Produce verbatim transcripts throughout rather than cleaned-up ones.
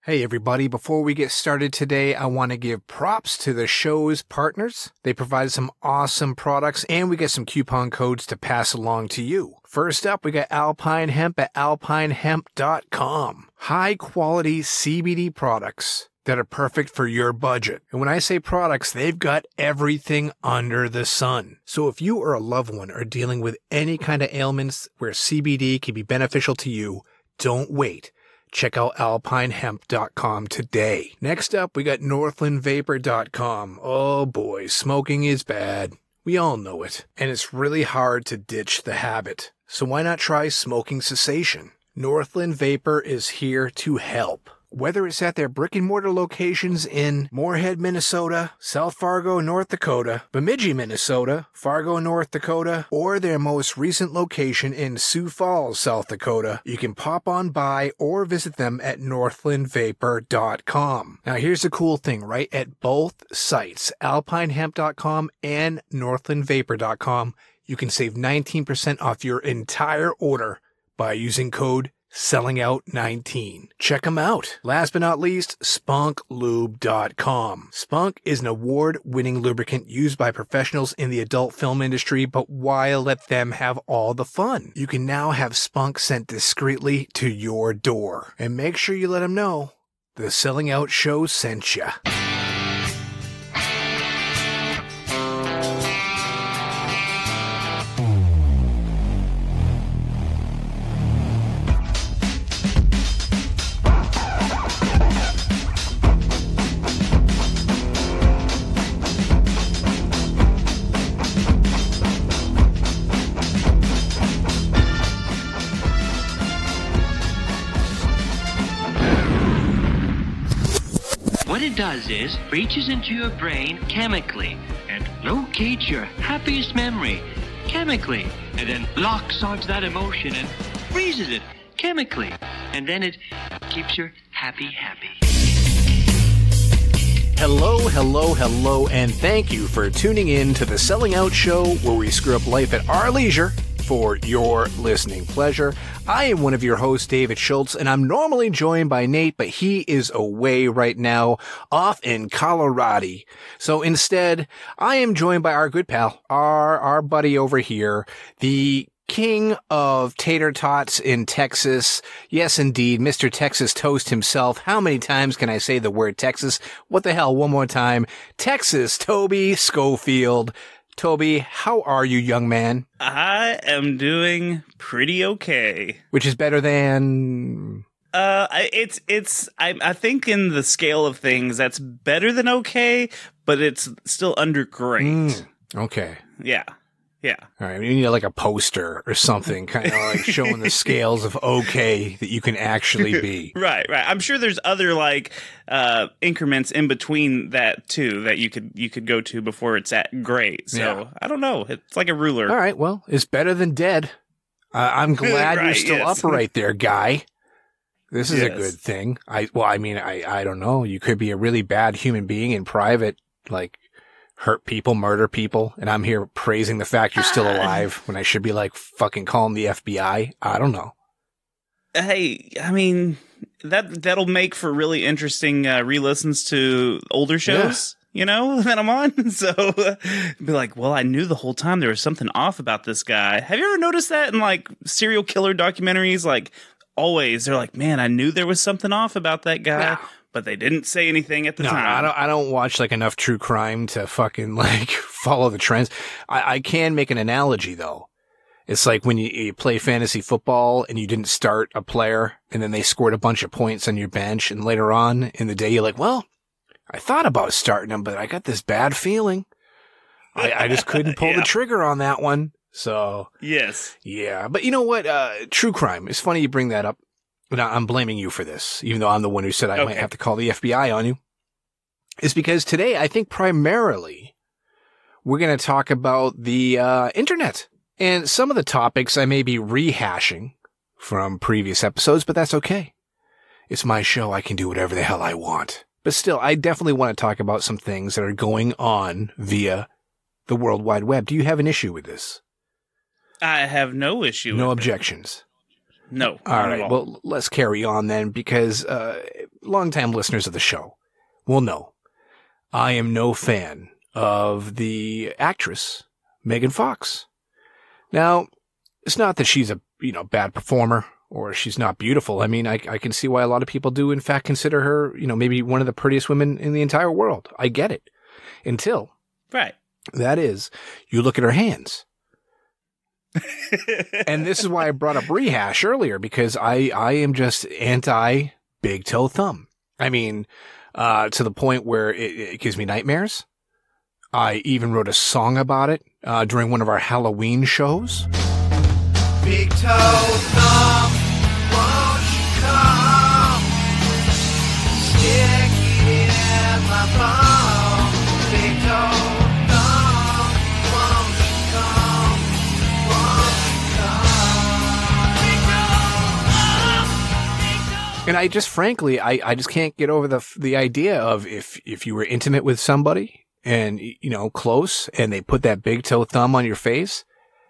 Hey everybody, before we get started today, I want to give props to the show's partners. They provide some awesome products and we get some coupon codes to pass along to you. First up, we got Alpine Hemp at alpine hemp dot com. High quality C B D products that are perfect for your budget. And when I say products, they've got everything under the sun. So if you or a loved one are dealing with any kind of ailments where C B D can be beneficial to you, don't wait. Check out alpine hemp dot com today. Next up, we got northland vapor dot com. Oh boy, smoking is bad. We all know it. And it's really hard to ditch the habit. So why not try smoking cessation? Northland Vapor is here to help. Whether it's at their brick and mortar locations in Moorhead, Minnesota, South Fargo, North Dakota, Bemidji, Minnesota, Fargo, North Dakota, or their most recent location in Sioux Falls, South Dakota, you can pop on by or visit them at northland vapor dot com. Now here's the cool thing, right? At both sites, alpine hemp dot com and northland vapor dot com, you can save nineteen percent off your entire order by using code Selling Out nineteen. Check them out. Last but not least, spunk lube dot com. Spunk is an award-winning lubricant used by professionals in the adult film industry, but why let them have all the fun? You can now have Spunk sent discreetly to your door. And make sure you let them know the Selling Out Show sent ya. What it does is reaches into your brain chemically and locates your happiest memory chemically, and then locks onto that emotion and freezes it chemically, and then it keeps you happy, happy. Hello, hello, hello, and thank you for tuning in to the Selling Out Show, where we screw up life at our leisure for your listening pleasure. I am one of your hosts, David Schultz, and I'm normally joined by Nate, but he is away right now, off in Colorado. So instead, I am joined by our good pal, our, our buddy over here, the king of tater tots in Texas. Yes, indeed, Mister Texas Toast himself. How many times can I say the word Texas? What the hell? One more time. Texas Toby Schofield. Toby, how are you, young man? I am doing pretty okay. Which is better than... Uh, it's, it's, I, I think in the scale of things, that's better than okay, but it's still under great. Mm, okay. Yeah. Yeah. All right. You need like a poster or something, kind of like showing the scales of okay that you can actually be. Right. Right. I'm sure there's other like uh, increments in between that too that you could you could go to before it's at great. So yeah. I don't know. It's like a ruler. All right. Well, it's better than dead. Uh, I'm glad right, you're still yes. up right there, guy. This is yes. a good thing. I well, I mean, I I don't know. You could be a really bad human being in private, like. Hurt people, murder people, and I'm here praising the fact you're still alive when I should be like fucking calling the F B I. I don't know. Hey, I mean, that, that'll make for really interesting uh, re-listens to older shows, yeah. you know, that I'm on. So uh, be like, well, I knew the whole time there was something off about this guy. Have you ever noticed that in like serial killer documentaries? Like always, they're like, man, I knew there was something off about that guy. Yeah. But they didn't say anything at the no, time. I don't, I don't watch like enough true crime to fucking like follow the trends. I, I can make an analogy though. It's like when you, you play fantasy football and you didn't start a player and then they scored a bunch of points on your bench. And later on in the day, you're like, well, I thought about starting them, but I got this bad feeling. I, I just couldn't pull yeah. the trigger on that one. So yes. Yeah. But you know what? Uh, true crime. It's funny you bring that up. But I'm blaming you for this, even though I'm the one who said I okay. might have to call the F B I on you. Is because today, I think primarily, we're going to talk about the uh, internet. And some of the topics I may be rehashing from previous episodes, but that's okay. It's my show. I can do whatever the hell I want. But still, I definitely want to talk about some things that are going on via the World Wide Web. Do you have an issue with this? I have no issue no with objections. It. No. All right. All. Well, let's carry on then, because uh, longtime listeners of the show will know I am no fan of the actress Megan Fox. Now, it's not that she's a you know bad performer or she's not beautiful. I mean, I, I can see why a lot of people do, in fact, consider her, you know, maybe one of the prettiest women in the entire world. I get it. Until, right. That is, you look at her hands. And this is why I brought up rehash earlier, because I, I am just anti big toe thumb. I mean, uh, to the point where it, it gives me nightmares. I even wrote a song about it uh, during one of our Halloween shows. Big toe thumb, won't you come? Stick it in my palm. Big toe thumb, won't you come? Won't you come? Big toe thumb. And I just, frankly, I, I just can't get over the the idea of if if you were intimate with somebody and, you know, close, and they put that big toe thumb on your face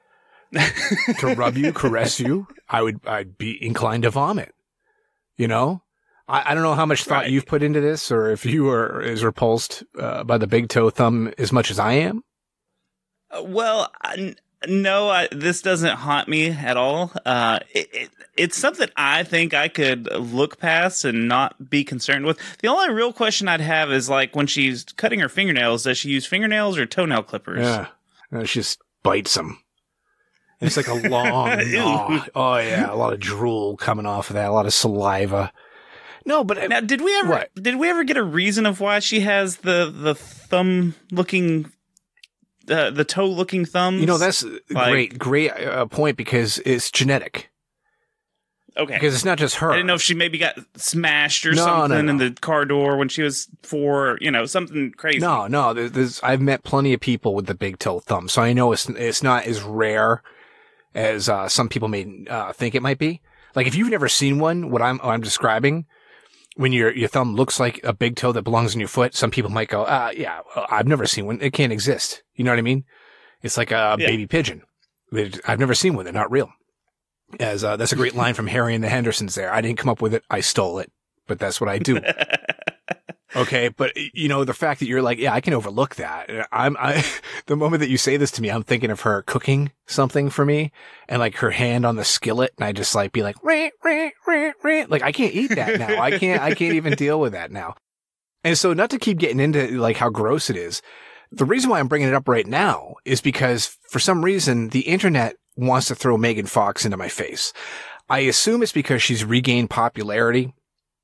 to rub you, caress you, I would, I'd be inclined to vomit. You know, I, I don't know how much thought right. you've put into this, or if you are as repulsed uh, by the big toe thumb as much as I am. Uh, well, I, no, I, this doesn't haunt me at all. Uh, it, it, it's something I think I could look past and not be concerned with. The only real question I'd have is, like, when she's cutting her fingernails, does she use fingernails or toenail clippers? Yeah, no, she just bites them. It's like a long, oh, oh yeah, a lot of drool coming off of that, a lot of saliva. No, but now, did we ever, what? did we ever get a reason of why she has the the thumb looking, uh, the toe looking thumbs? You know, that's like, great, great uh, point, because it's genetic. Okay, because it's not just her. I didn't know if she maybe got smashed or no, something no, no. in the car door when she was four, you know, something crazy. No, no, there's, there's, I've met plenty of people with the big toe thumb, so I know it's it's not as rare as uh, some people may uh, think it might be. Like, if you've never seen one, what I'm what I'm describing, when your your thumb looks like a big toe that belongs in your foot, some people might go, uh, yeah, well, I've never seen one. It can't exist. You know what I mean? It's like a yeah. baby pigeon. I've never seen one. They're not real. As uh, that's a great line from Harry and the Hendersons there. I didn't come up with it. I stole it. But that's what I do. Okay, but you know, the fact that you're like, yeah, I can overlook that. I'm, I, the moment that you say this to me, I'm thinking of her cooking something for me, and like her hand on the skillet, and I just like be like, rah, rah, rah, rah. Like I can't eat that now. I can't, I can't even deal with that now. And so, not to keep getting into like how gross it is, the reason why I'm bringing it up right now is because for some reason the internet wants to throw Megan Fox into my face. I assume it's because she's regained popularity.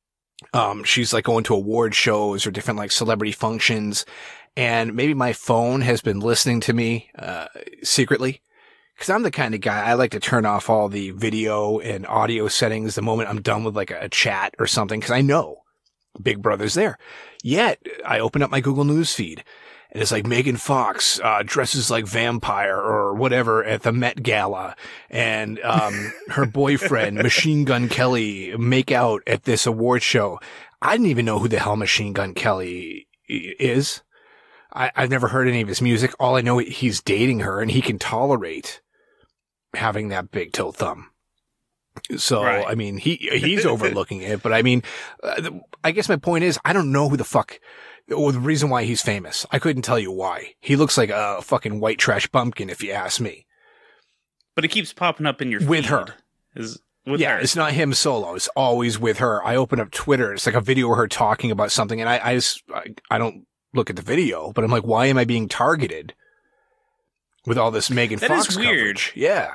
Um, she's like going to award shows or different like celebrity functions, and maybe my phone has been listening to me, uh, secretly, cause I'm the kind of guy, I like to turn off all the video and audio settings the moment I'm done with like a, a chat or something, cause I know Big Brother's there. Yet I open up my Google News feed, and it's like Megan Fox, uh, dresses like vampire or whatever at the Met Gala, and, um, her boyfriend, Machine Gun Kelly, make out at this award show. I didn't even know who the hell Machine Gun Kelly is. I, I've never heard any of his music. All I know, he's dating her, and he can tolerate having that big toe thumb. So, right. I mean, he, he's overlooking it, but I mean, uh, I guess my point is, I don't know who the fuck, or the reason why he's famous. I couldn't tell you why. He looks like a fucking white trash bumpkin, if you ask me. But it keeps popping up in your feed. With her. Is with yeah, her. It's not him solo. It's always with her. I open up Twitter. It's like a video of her talking about something, and I, I just, I, I don't look at the video, but I'm like, why am I being targeted with all this Megan that Fox is weird. coverage? Yeah.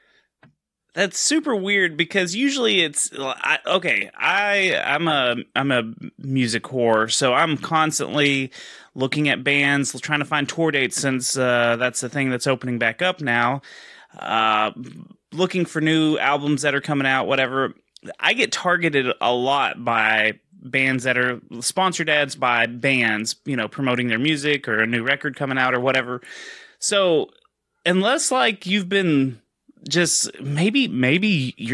That's super weird, because usually it's I, okay. I I'm a I'm a music whore, so I'm constantly looking at bands, trying to find tour dates, since uh, that's the thing that's opening back up now. Uh, looking for new albums that are coming out, whatever. I get targeted a lot by bands that are sponsored ads by bands, you know, promoting their music or a new record coming out or whatever. So unless like you've been just maybe maybe you're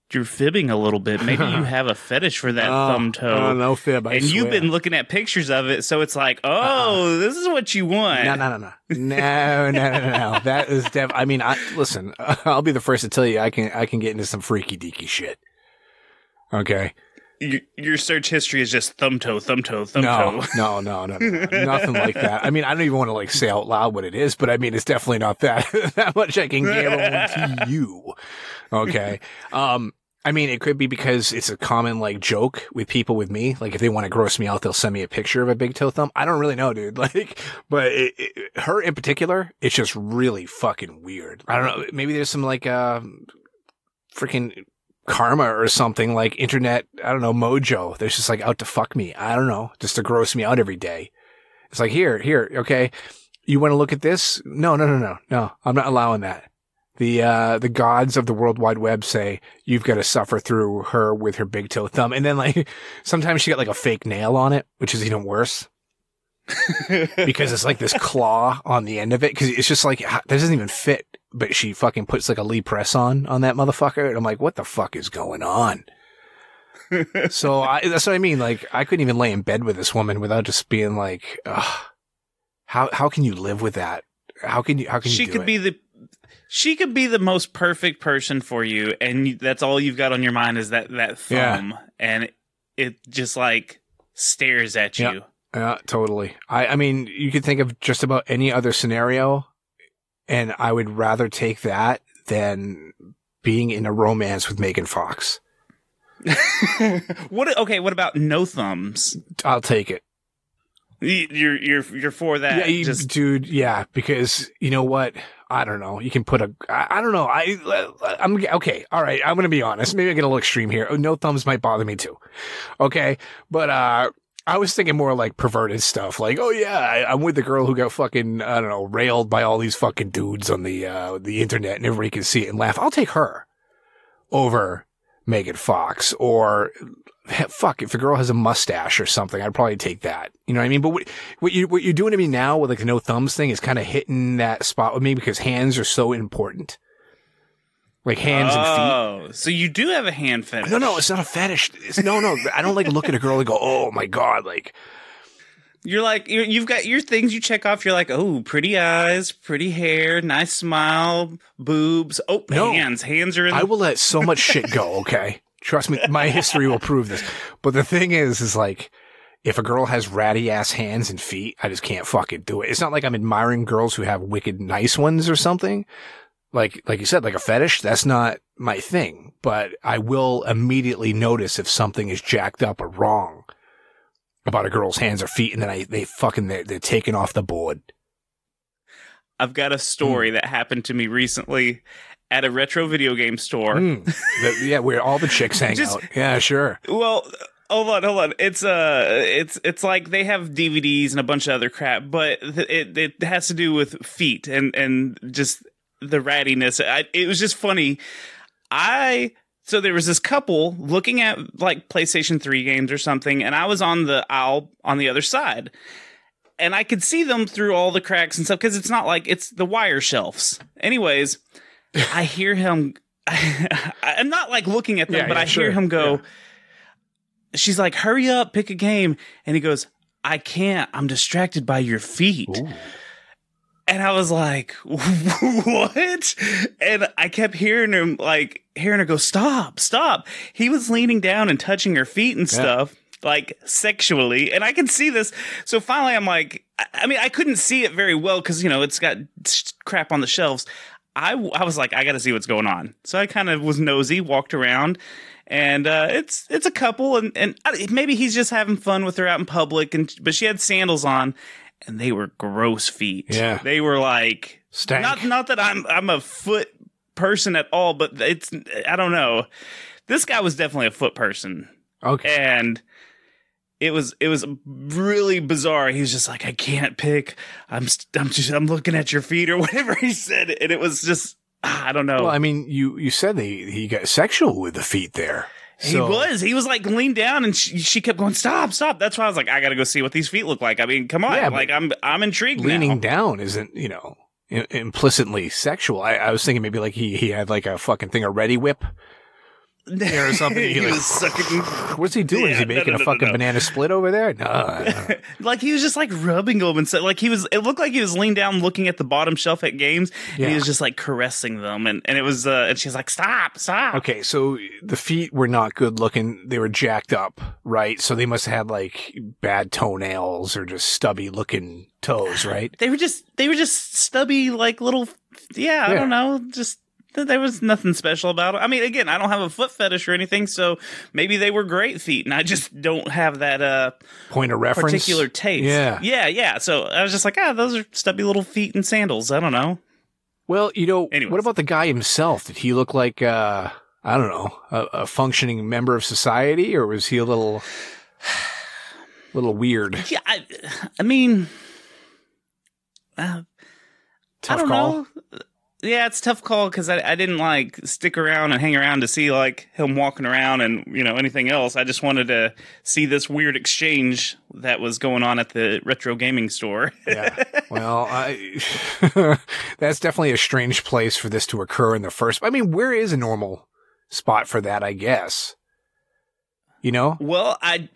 you're fibbing a little bit. Maybe you have a fetish for that oh, thumb toe. Oh, no fib, I And swear. you've been looking at pictures of it, so it's like, oh, uh-uh. this is what you want. No, no, no, no. No, no, no, no, no. That is def- I mean, I listen, I'll be the first to tell you I can I can get into some freaky deaky shit. Okay. Your, your search history is just thumb toe, thumb toe, thumb no, toe. No, no, no, no, no. Nothing like that. I mean, I don't even want to like say out loud what it is, but I mean, it's definitely not that. That much I can guarantee you. Okay. Um, I mean, it could be because it's a common like joke with people with me. Like if they want to gross me out, they'll send me a picture of a big toe thumb. I don't really know, dude. Like, but it, it, her in particular, it's just really fucking weird. I don't know. Maybe there's some like, uh, freaking karma or something, like internet, I don't know, mojo. There's just like out to fuck me. I don't know, just to gross me out every day. It's like, here, here, okay. You want to look at this? No, no, no, no, no. I'm not allowing that. The, uh, the gods of the World Wide Web say you've got to suffer through her with her big toe thumb. And then like, sometimes she got like a fake nail on it, which is even worse. Because it's like this claw on the end of it. Cause it's just like, that doesn't even fit. But she fucking puts like a Lee press on on that motherfucker. And I'm like, what the fuck is going on? So I, that's what I mean. Like, I couldn't even lay in bed with this woman without just being like, ugh, how, how can you live with that? How can you, how can you She do could it? be the, she could be the most perfect person for you. And you, that's all you've got on your mind is that, that thumb. Yeah. And it, it just like stares at you. Yeah, yeah, totally. I, I mean, you could think of just about any other scenario. And I would rather take that than being in a romance with Megan Fox. What? Okay, what about no thumbs? I'll take it. You're you're you're for that, Yeah, you, just dude. Yeah, because you know what? I don't know. You can put a. I, I don't know. I I'm okay. All right. I'm gonna be honest. Maybe I get a little extreme here. No thumbs might bother me too. Okay, but uh. I was thinking more like perverted stuff, like, oh yeah, I, I'm with the girl who got fucking, I don't know, railed by all these fucking dudes on the, uh, the internet and everybody can see it and laugh. I'll take her over Megan Fox, or fuck, if a girl has a mustache or something, I'd probably take that. You know what I mean? But what, what you, what you're doing to me now with like the no thumbs thing is kind of hitting that spot with me because hands are so important. Like hands oh, and feet. Oh, so you do have a hand fetish? No, no, it's not a fetish. It's, no, no, I don't like look at a girl and go, oh my God, like. You're like, you're, you've got your things you check off. You're like, oh, pretty eyes, pretty hair, nice smile, boobs. Oh, no, hands. Hands are in the- I will let so much shit go, okay? Trust me, my history will prove this. But the thing is, is like, if a girl has ratty ass hands and feet, I just can't fucking do it. It's not like I'm admiring girls who have wicked nice ones or something. Like, like you said, like a fetish, that's not my thing, but I will immediately notice if something is jacked up or wrong about a girl's hands or feet. And then I, they fucking, they're, they're taken off the board. I've got a story mm. that happened to me recently at a retro video game store. Mm. the, yeah. Where all the chicks hang Just, out. Yeah, sure. Well, hold on, hold on. It's uh, it's it's like they have D V Ds and a bunch of other crap, but it it has to do with feet and and just the rattiness. I, it was just funny. I so there was this couple looking at like PlayStation three games or something, and I was on the aisle on the other side, and I could see them through all the cracks and stuff because it's not like it's the wire shelves. Anyways, I hear him. I, I'm not like looking at them, yeah, but yeah, I sure. hear him go. Yeah. She's like, "Hurry up, pick a game," and he goes, "I can't. I'm distracted by your feet." Ooh. And I was like, what? And I kept hearing him, like, hearing her go, stop, stop. He was leaning down and touching her feet and stuff, yeah. like, sexually. And I can see this. So finally, I'm like, I mean, I couldn't see it very well because, you know, it's got crap on the shelves. I, I was like, I got to see what's going on. So I kind of was nosy, walked around. And uh, it's it's a couple. And, and maybe he's just having fun with her out in public. And But she had sandals on. And they were gross feet. Yeah, they were like Stank. not not that I'm I'm a foot person at all, but it's I don't know. This guy was definitely a foot person. Okay, and it was it was really bizarre. He was just like, I can't pick. I'm I'm just I'm looking at your feet or whatever he said, and it was just I don't know. Well, I mean, you you said he he got sexual with the feet there. So. He was. He was like leaned down, and she, she kept going, "Stop, stop!" That's why I was like, "I got to go see what these feet look like." I mean, come on, yeah, like I'm I'm intrigued. Leaning now. down isn't, you know, implicitly sexual. I, I was thinking maybe like he he had like a fucking thing, a ready whip, or something. he like, was sucking. What's he doing? Yeah, Is he no, making no, a no, fucking no. banana split over there? No. no. Like he was just like rubbing them and stuff. Like he was, it looked like he was leaned down looking at the bottom shelf at games, Yeah. and he was just like caressing them, and, and it was, uh, and she's like, "Stop, stop." Okay, so the feet were not good looking. They were jacked up, right? So they must have had like bad toenails or just stubby looking toes, right? They were just, they were just stubby, like little, yeah, I Yeah. don't know, just. There was nothing special about it. I mean, again, I don't have a foot fetish or anything, so maybe they were great feet, and I just don't have that uh, Point of reference. particular taste. Yeah. yeah, yeah. So I was just like, ah, those are stubby little feet and sandals. I don't know. Well, you know, Anyways. what about the guy himself? Did he look like, uh, I don't know, a, a functioning member of society, or was he a little, little weird? Yeah, I, I mean, uh, Tough I don't call. know. Yeah, it's a tough call because I, I didn't like stick around and hang around to see like him walking around and you know anything else. I just wanted to see this weird exchange that was going on at the retro gaming store. Yeah. Well, I, that's definitely a strange place for this to occur in the first. I mean, where is a normal spot for that? I guess. You know. Well, I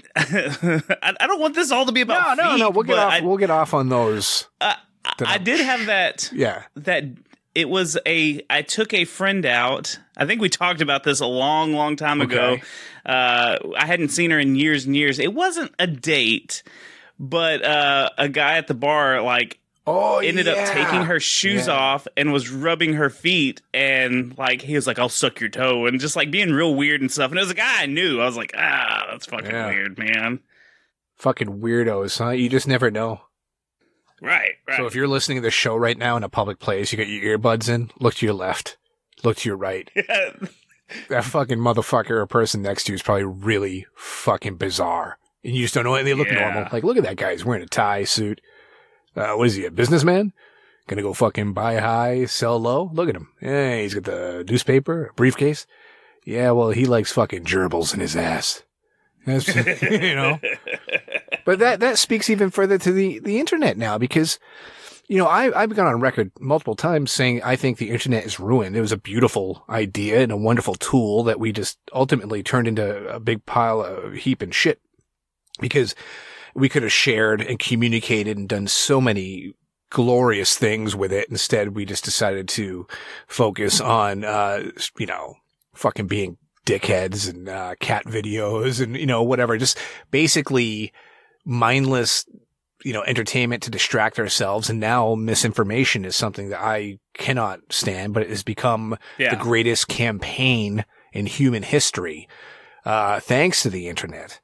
I I don't want this all to be about No, no, feet, no. We'll get but off. I, we'll get off on those. uh, I, I did have that. Yeah. that it was a I took a friend out. I think we talked about this a long long time ago. Okay. uh I hadn't seen her in years and years. It wasn't a date, but uh a guy at the bar like Oh, ended yeah. up taking her shoes Yeah. off and was rubbing her feet, and like he was like, I'll suck your toe, and just like being real weird and stuff. And it was a guy I knew. I was like, ah, that's fucking Yeah. weird, man. Fucking weirdos, huh? You just never know. Right, right. So if you're listening to the show right now in a public place, you got your earbuds in, look to your left, look to your right. That fucking motherfucker or person next to you is probably really fucking bizarre. And you just don't know it. They look Yeah. normal. Like, look at that guy. He's wearing a tie, suit. Uh, what is he, a businessman? Gonna go fucking buy high, sell low? Look at him. Yeah, he's got the newspaper, a briefcase. Yeah, well, he likes fucking gerbils in his ass. That's, you know. But that, that speaks even further to the, the internet now because, you know, I, I've gone on record multiple times saying I think the internet is ruined. It was a beautiful idea and a wonderful tool that we just ultimately turned into a big pile of heap and shit because we could have shared and communicated and done so many glorious things with it. Instead, we just decided to focus on, uh, you know, fucking being dickheads and, uh, cat videos and, you know, whatever, just basically mindless, you know, entertainment to distract ourselves. And now misinformation is something that I cannot stand, but it has become Yeah. the greatest campaign in human history, uh, thanks to the internet.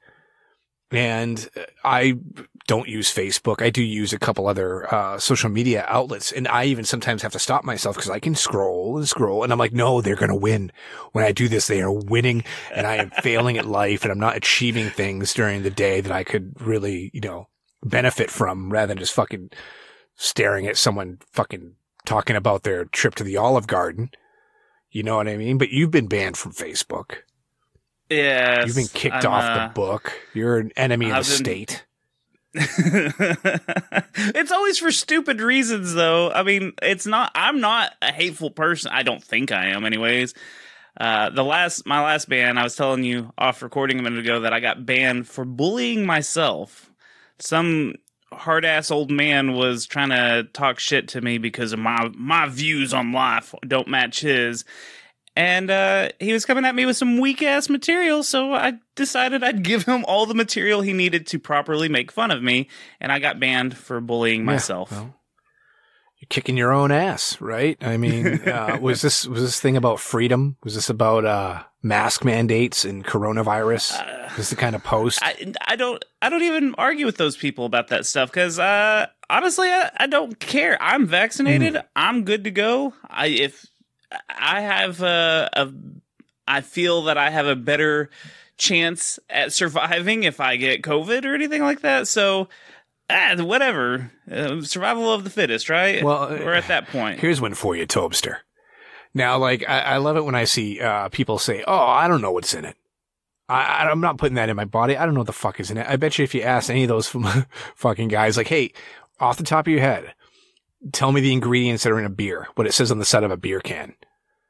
And I don't use Facebook. I do use a couple other uh, social media outlets. And I even sometimes have to stop myself because I can scroll and scroll. And I'm like, no, they're going to win. When I do this, they are winning. And I am failing at life. And I'm not achieving things during the day that I could really, you know, benefit from rather than just fucking staring at someone fucking talking about their trip to the Olive Garden. You know what I mean? But you've been banned from Facebook. Yes, You've been kicked I'm, off uh, the book. You're an enemy of the I've been- state. It's always for stupid reasons, though. I mean, it's not. I'm not a hateful person. I don't think I am, anyways. Uh, the last, my last ban, I was telling you off recording a minute ago that I got banned for bullying myself. Some hard ass old man was trying to talk shit to me because of my my views on life don't match his. And uh, he was coming at me with some weak ass material, so I decided I'd give him all the material he needed to properly make fun of me, and I got banned for bullying Yeah, myself. well, you're kicking your own ass, right? I mean, uh, was this was this thing about freedom? Was this about uh, mask mandates and coronavirus? Uh, Is this the kind of post? I, I don't I don't even argue with those people about that stuff because uh, honestly, I, I don't care. I'm vaccinated. Mm. I'm good to go. I if I have a, a I feel that I have a better chance at surviving if I get COVID or anything like that. So, ah, whatever. Uh, survival of the fittest, right? Well, we're at that point. Here's one for you, Tobster. Now, like, I, I love it when I see uh, people say, "Oh, I don't know what's in it. I, I'm not putting that in my body. I don't know what the fuck is in it." I bet you if you ask any of those fucking guys, like, "Hey, off the top of your head, tell me the ingredients that are in a beer, what it says on the side of a beer can."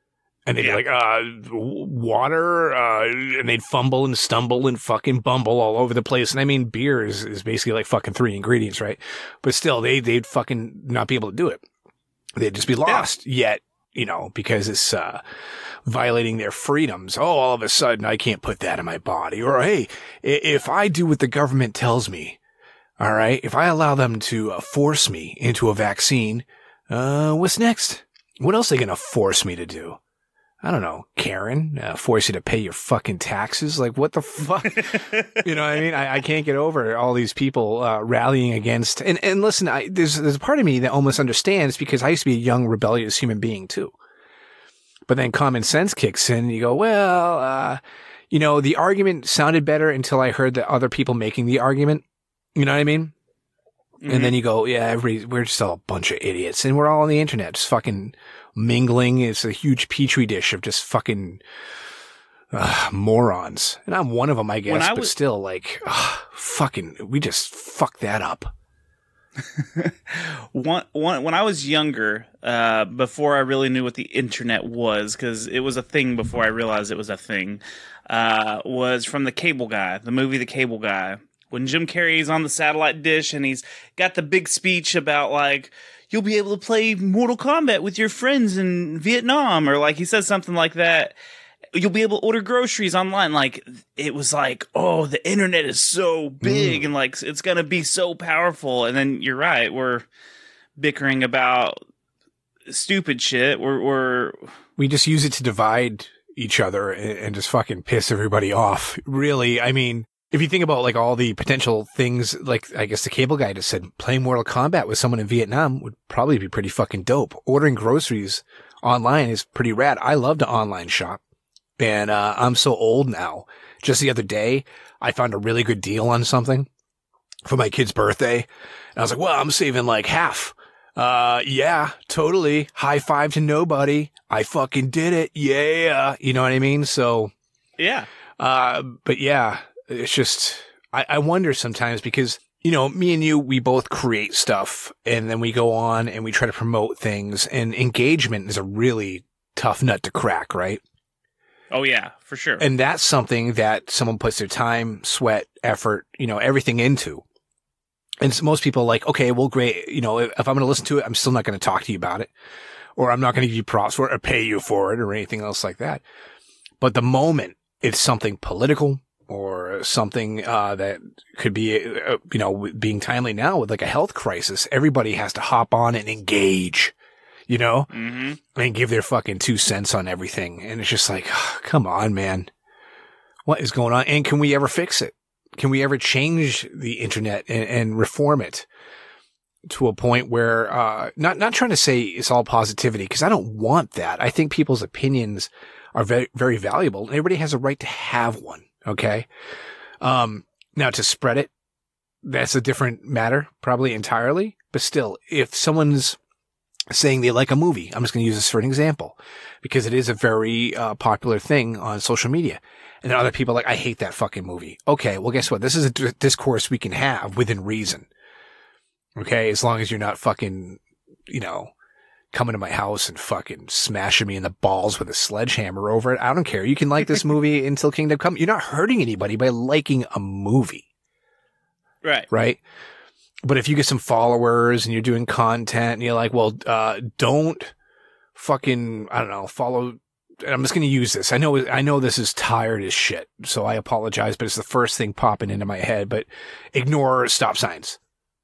And they'd Yeah. be like, uh, w- water, uh, and they'd fumble and stumble and fucking bumble all over the place. And I mean, beer is, is basically like fucking three ingredients, right? But still, they, they'd fucking not be able to do it. They'd just be lost. Yeah. Yet, you know, because it's, uh, violating their freedoms. Oh, all of a sudden I can't put that in my body. Or, hey, if I do what the government tells me, all right, if I allow them to uh, force me into a vaccine, uh, what's next? What else are they going to force me to do? I don't know, Karen, uh, force you to pay your fucking taxes. Like, what the fuck? You know what I mean? I, I can't get over all these people, uh, rallying against, and, and listen, I, there's, there's a part of me that almost understands because I used to be a young, rebellious human being too. But then common sense kicks in and you go, well, uh, you know, the argument sounded better until I heard the other people making the argument. You know what I mean? Mm-hmm. And then you go, yeah, everybody, we're just all a bunch of idiots and we're all on the internet just fucking mingling. It's a huge petri dish of just fucking uh, morons. And I'm one of them, I guess, I but was- still like, uh, fucking, we just fucked that up. one, one, when I was younger, uh, before I really knew what the internet was, because it was a thing before I realized it was a thing, uh, was from The Cable Guy, the movie The Cable Guy. When Jim Carrey's on the satellite dish and he's got the big speech about, like, you'll be able to play Mortal Kombat with your friends in Vietnam, or like he says something like that. You'll be able to order groceries online. Like, it was like, oh, the internet is so big mm. and like it's going to be so powerful. And then you're right. We're bickering about stupid shit. We're, we're, we just use it to divide each other and, and just fucking piss everybody off. Really. I mean, if you think about like all the potential things, like I guess the Cable Guy just said playing Mortal Kombat with someone in Vietnam would probably be pretty fucking dope. Ordering groceries online is pretty rad. I love to online shop. And, uh, I'm so old now. Just the other day, I found a really good deal on something for my kid's birthday. And I was like, well, I'm saving like half. Uh, yeah, totally. High five to nobody. I fucking did it. Yeah. You know what I mean? So, yeah. Uh, but yeah, it's just, I, I wonder sometimes because, you know, me and you, we both create stuff and then we go on and we try to promote things, and engagement is a really tough nut to crack, right? Oh, yeah, for sure. And that's something that someone puts their time, sweat, effort, you know, everything into. And so most people are like, okay, well, great. You know, if, if I'm going to listen to it, I'm still not going to talk to you about it, or I'm not going to give you props for it or pay you for it or anything else like that. But the moment it's something political or something uh, that could be, uh, you know, being timely now with like a health crisis, everybody has to hop on and engage. You know, mm-hmm. and give their fucking two cents on everything. And it's just like, oh, come on, man. What is going on? And can we ever fix it? Can we ever change the internet and, and reform it to a point where, uh, not, not trying to say it's all positivity, because I don't want that. I think people's opinions are very, very valuable, and everybody has a right to have one. Okay. Um, now to spread it, that's a different matter, probably entirely. But still, if someone's saying they like a movie, I'm just going to use this for an example because it is a very uh, popular thing on social media. And then other people are like, I hate that fucking movie. Okay, well, guess what? This is a d- discourse we can have within reason. Okay, as long as you're not fucking, you know, coming to my house and fucking smashing me in the balls with a sledgehammer over it. I don't care. You can like this movie until Kingdom Come. You're not hurting anybody by liking a movie. Right. Right? But if you get some followers and you're doing content and you're like, well, uh, don't fucking, I don't know, follow. I'm just going to use this. I know, I know this is tired as shit, so I apologize, but it's the first thing popping into my head. But ignore stop signs.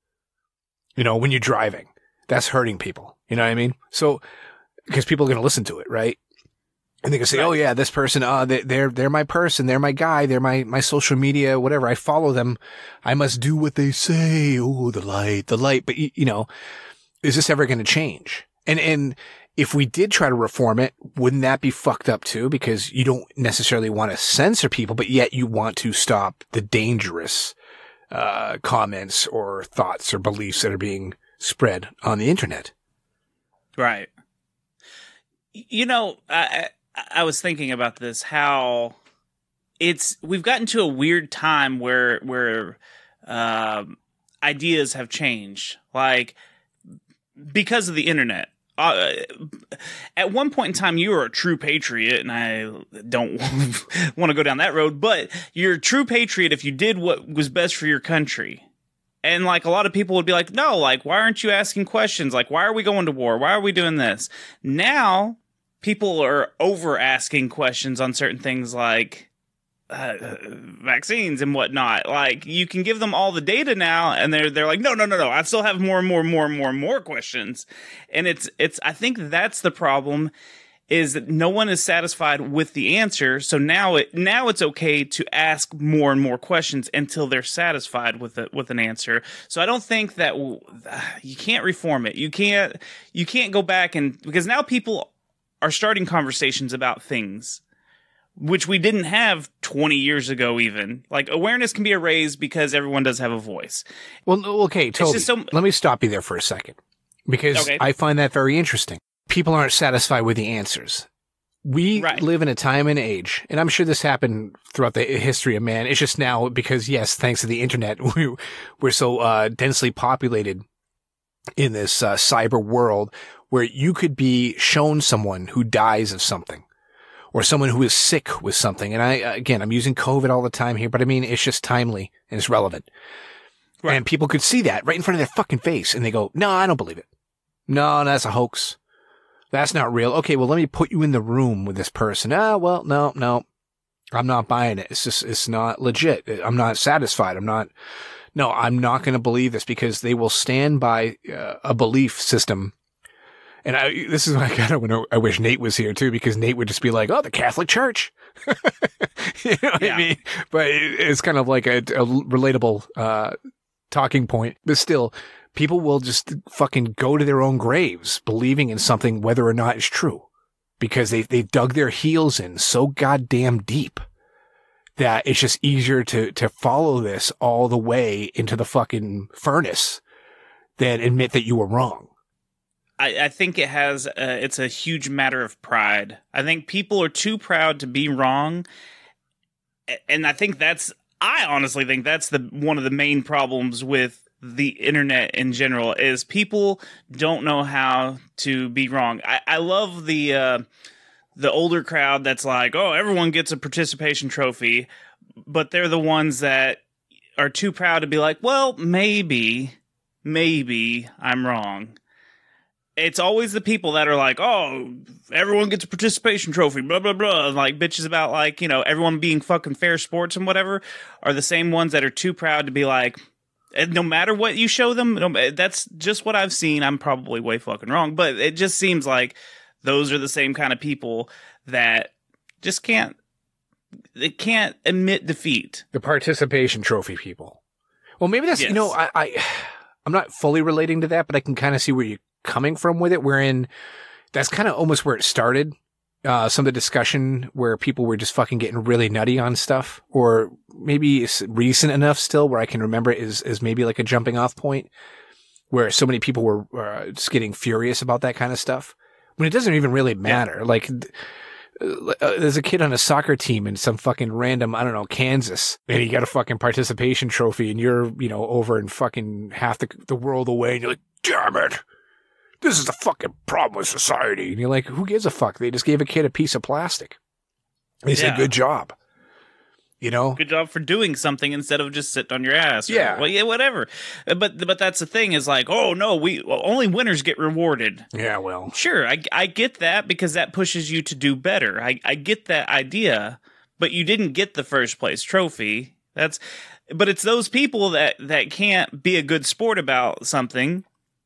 You know, when you're driving, that's hurting people. You know what I mean? So, because people are going to listen to it, right? And they can say, right. Oh yeah, this person, uh, they, they're, they're my person. They're my guy. They're my, my social media, whatever. I follow them. I must do what they say. Oh, the light, the light. But you know, is this ever going to change? And, and if we did try to reform it, wouldn't that be fucked up too? Because you don't necessarily want to censor people, but yet you want to stop the dangerous, uh, comments or thoughts or beliefs that are being spread on the internet. Right. You know, I, I was thinking about this, how it's, we've gotten to a weird time where, where, um, ideas have changed, like because of the internet. uh, at one point in time, you were a true patriot, and I don't want to go down that road, but you're a true patriot if you did what was best for your country. And like a lot of people would be like, no, like, why aren't you asking questions? Like, why are we going to war? Why are we doing this? Now people are over asking questions on certain things like uh, vaccines and whatnot. Like, you can give them all the data now, and they're they're like, no, no, no, no. I still have more and more and more and more and more questions. And it's it's I think that's the problem, is that no one is satisfied with the answer. So now it now it's okay to ask more and more questions until they're satisfied with it with an answer. So I don't think that w- you can't reform it. You can't you can't go back and, because now people are starting conversations about things which we didn't have twenty years ago even. Like, awareness can be raised because everyone does have a voice. Well, okay, Toby, so- let me stop you there for a second, because okay. I find that very interesting. People aren't satisfied with the answers. We right. live in a time and age, and I'm sure this happened throughout the history of man. It's just now because, yes, thanks to the internet, we, we're so uh, densely populated in this uh, cyber world where you could be shown someone who dies of something or someone who is sick with something. And I, again, I'm using COVID all the time here, but I mean, it's just timely and it's relevant. Right. And people could see that right in front of their fucking face, and they go, no, I don't believe it. No, that's a hoax. That's not real. Okay, well, let me put you in the room with this person. Ah, well, no, no, I'm not buying it. It's just, it's not legit. I'm not satisfied. I'm not, no, I'm not going to believe this, because they will stand by uh, a belief system. And I, this is what I kind of want to, I wish Nate was here too, because Nate would just be like, oh, the Catholic Church. You know what yeah. I mean? But it, it's kind of like a, a relatable, uh, talking point, but still, people will just fucking go to their own graves believing in something, whether or not it's true, because they they dug their heels in so goddamn deep that it's just easier to to follow this all the way into the fucking furnace than admit that you were wrong. I, I think it has uh, it's a huge matter of pride. I think people are too proud to be wrong, and I think that's I honestly think that's the one of the main problems with the internet in general, is people don't know how to be wrong. I, I love the uh, the older crowd that's like, oh, everyone gets a participation trophy, but they're the ones that are too proud to be like, well, maybe, maybe I'm wrong. It's always the people that are like, oh, everyone gets a participation trophy, blah, blah, blah. Like, bitches about, like, you know, everyone being fucking fair sports and whatever, are the same ones that are too proud to be like, and no matter what you show them, no, that's just what I've seen. I'm probably way fucking wrong, but it just seems like those are the same kind of people that just can't, they can't admit defeat. The participation trophy people. Well, maybe that's, yes. you know, I, I, I'm not fully relating to that, but I can kind of see where you're coming from with it, wherein that's kind of almost where it started. Uh, some of the discussion where people were just fucking getting really nutty on stuff, or maybe it's recent enough still where I can remember it is, is maybe like a jumping off point where so many people were uh, just getting furious about that kind of stuff when it doesn't even really matter. Yeah. Like, uh, there's a kid on a soccer team in some fucking random, I don't know, Kansas, and he got a fucking participation trophy, and you're, you know, over in fucking half the, the world away, and you're like, damn it. This is the fucking problem with society. And you're like, who gives a fuck? They just gave a kid a piece of plastic. They said, yeah. good job. You know? Good job for doing something instead of just sitting on your ass. Or, yeah. Well, yeah, whatever. But but that's the thing, is like, oh, no, we well, only winners get rewarded. Yeah, well. Sure, I, I get that, because that pushes you to do better. I, I get that idea, but you didn't get the first place trophy. That's, but it's those people that, that can't be a good sport about something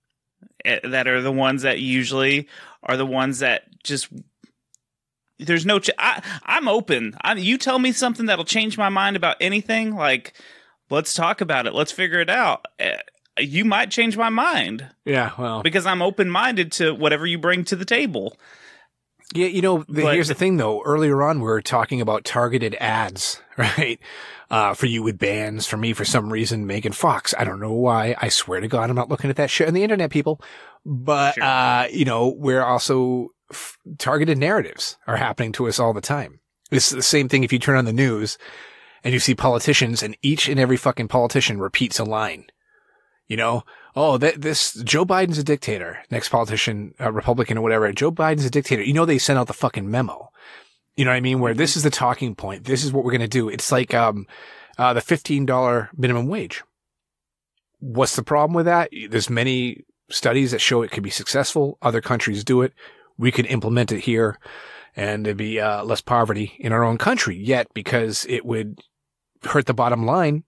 that are the ones that usually are the ones that just, there's no, ch- I, I'm open. I, you tell me something that'll change my mind about anything, like, let's talk about it. Let's figure it out. Uh, you might change my mind. Yeah, well. Because I'm open-minded to whatever you bring to the table. Yeah, you know, the, but, here's the thing, though. Earlier on, we were talking about targeted ads, right? Uh, for you with bands, for me, for some reason, Megan Fox. I don't know why. I swear to God, I'm not looking at that shit on the internet, people. But, sure. uh, you know, we're also f- targeted narratives are happening to us all the time. It's the same thing if you turn on the news and you see politicians, and each and every fucking politician repeats a line. You know, oh, that this Joe Biden's a dictator. Next politician, uh, Republican or whatever. Joe Biden's a dictator. You know, they sent out the fucking memo. You know what I mean? Where this is the talking point. This is what we're going to do. It's like, um, uh, the fifteen dollars minimum wage. What's the problem with that? There's many studies that show it could be successful. Other countries do it. We could implement it here and there'd be, uh, less poverty in our own country. Yet, because it would hurt the bottom line,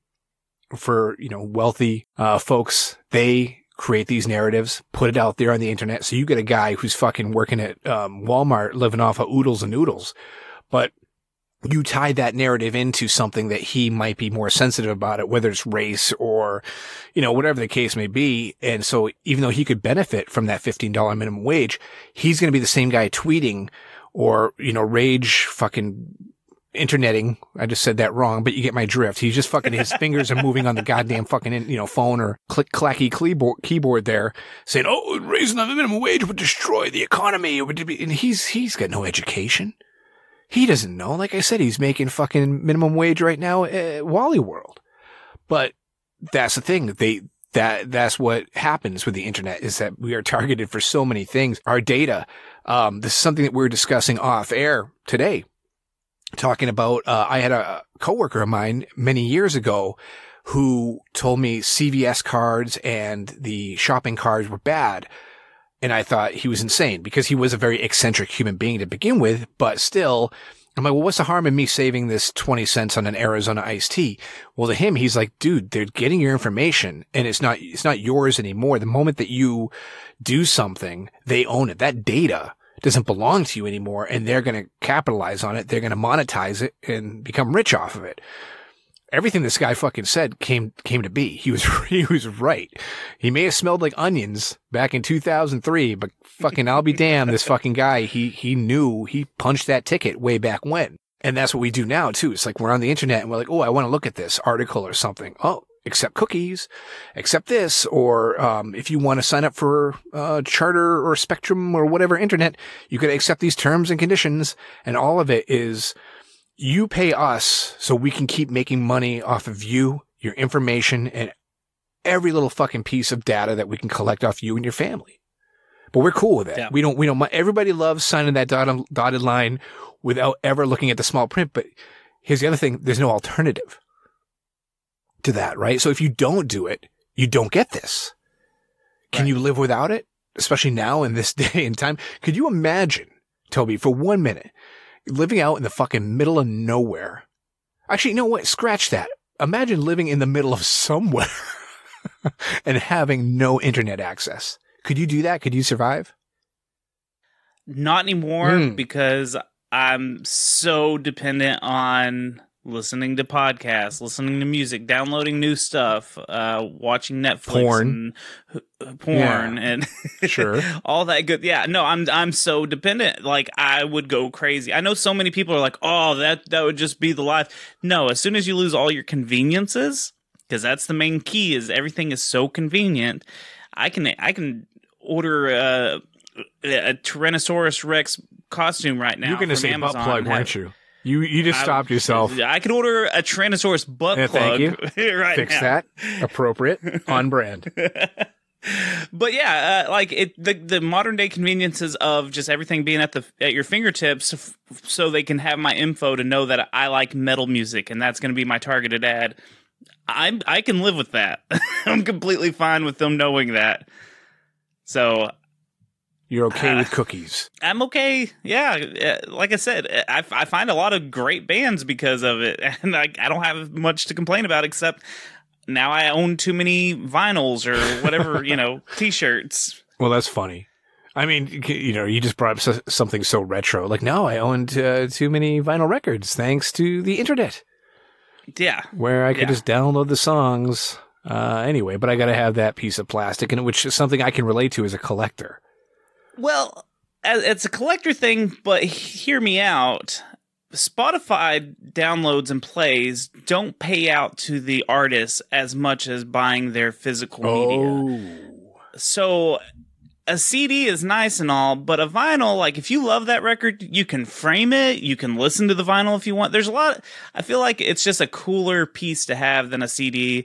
for, you know, wealthy, uh, folks, they create these narratives, put it out there on the internet. So you get a guy who's fucking working at, um, Walmart living off of oodles and noodles, but you tie that narrative into something that he might be more sensitive about it, whether it's race or, you know, whatever the case may be. And so even though he could benefit from that fifteen dollars minimum wage, he's going to be the same guy tweeting or, you know, rage fucking interneting. I just said that wrong, but you get my drift. He's just fucking, his fingers are moving on the goddamn fucking, you know, phone or click clacky keyboard, keyboard there saying, oh, raising the minimum wage would destroy the economy. It would be, and he's, he's got no education. He doesn't know. Like I said, he's making fucking minimum wage right now at Wally World. But that's the thing. They, that, that's what happens with the internet is that we are targeted for so many things. Our data, um, this is something that we we're discussing off air today. Talking about, uh, I had a coworker of mine many years ago who told me C V S cards and the shopping cards were bad. And I thought he was insane because he was a very eccentric human being to begin with. But still, I'm like, well, what's the harm in me saving this twenty cents on an Arizona iced tea? Well, to him, he's like, dude, they're getting your information and it's not, it's not yours anymore. The moment that you do something, they own it. That data doesn't belong to you anymore, and they're going to capitalize on it. They're going to monetize it and become rich off of it. Everything this guy fucking said came came to be. He was he was right. He may have smelled like onions back in two thousand three, but fucking I'll be damned, this fucking guy, he he knew, he punched that ticket way back when. And that's what we do now too. It's like we're on the internet and we're like, oh, I want to look at this article or something. Oh, accept cookies, accept this, or um, if you want to sign up for uh, Charter or Spectrum or whatever internet, you could accept these terms and conditions. And all of it is you pay us so we can keep making money off of you, your information, and every little fucking piece of data that we can collect off you and your family. But we're cool with that. Yeah. We don't, we don't, everybody loves signing that dotted, dotted line without ever looking at the small print. But here's the other thing. There's no alternative to that, right? So if you don't do it, you don't get this. Can right. you live without it? Especially now in this day and time. Could you imagine, Toby, for one minute, living out in the fucking middle of nowhere? Actually, you know what? Scratch that. Imagine living in the middle of somewhere and having no internet access. Could you do that? Could you survive? Not anymore mm. because I'm so dependent on listening to podcasts, listening to music, downloading new stuff, uh, watching Netflix, porn, and, uh, porn, yeah. and sure, all that good. Yeah, no, I'm I'm so dependent. Like I would go crazy. I know so many people are like, oh, that that would just be the life. No, as soon as you lose all your conveniences, because that's the main key. Is everything is so convenient. I can I can order uh, a Tyrannosaurus Rex costume right now. You're going to say Amazon butt plug, weren't you? You you just stopped I, yourself. I could order a Tyrannosaurus butt yeah, plug thank you. right Fix now. that. Appropriate. On brand. But yeah, uh, like it, the the modern day conveniences of just everything being at the at your fingertips, f- so they can have my info to know that I like metal music, and that's going to be my targeted ad. I I can live with that. I'm completely fine with them knowing that. So. You're okay uh, with cookies. I'm okay. Yeah. Like I said, I, I find a lot of great bands because of it. And I, I don't have much to complain about except now I own too many vinyls or whatever, you know, T-shirts. Well, that's funny. I mean, you know, you just brought up something so retro. Like, no, I owned uh, too many vinyl records thanks to the internet. Yeah. Where I could yeah. just download the songs uh, anyway. But I got to have that piece of plastic, and which is something I can relate to as a collector. Well, it's a collector thing, but hear me out. Spotify downloads and plays don't pay out to the artists as much as buying their physical oh. media. So a C D is nice and all, but a vinyl, like if you love that record, you can frame it, you can listen to the vinyl if you want. There's a lot, I feel like it's just a cooler piece to have than a C D.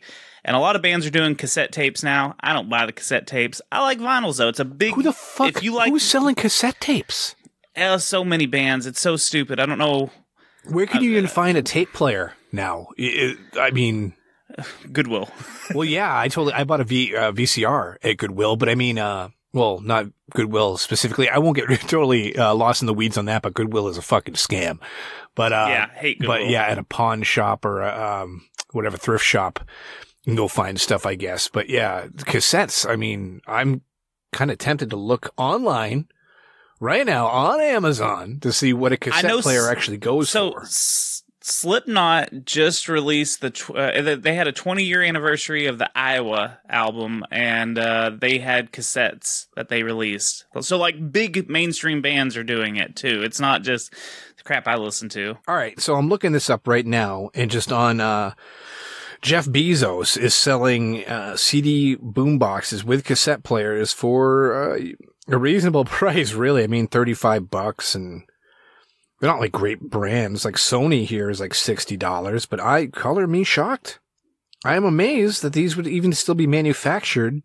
And a lot of bands are doing cassette tapes now. I don't buy the cassette tapes. I like vinyls though. It's a big. Who the fuck? If you like, who's selling cassette tapes? Uh, so many bands. It's so stupid. I don't know. Where can you uh, even find a tape player now? It, it, I mean, Goodwill. Well, yeah, I totally. I bought a v, uh, V C R at Goodwill, but I mean, uh, well, not Goodwill specifically. I won't get totally uh, lost in the weeds on that, but Goodwill is a fucking scam. But uh, yeah, I hate Goodwill. But yeah, at a pawn shop or a, um, whatever thrift shop, you can go find stuff, I guess. But yeah, cassettes. I mean, I'm kind of tempted to look online right now on Amazon to see what a cassette player actually goes so, for. S- Slipknot just released the. Tw- uh, they had a twenty year anniversary of the Iowa album, and uh, they had cassettes that they released. So, like, big mainstream bands are doing it too. It's not just the crap I listen to. All right, so I'm looking this up right now, and just on uh, Jeff Bezos is selling uh, C D boomboxes with cassette players for uh, a reasonable price. Really, I mean, thirty-five bucks and. They're not like great brands. Like Sony here is like sixty dollars, but I color me shocked. I am amazed that these would even still be manufactured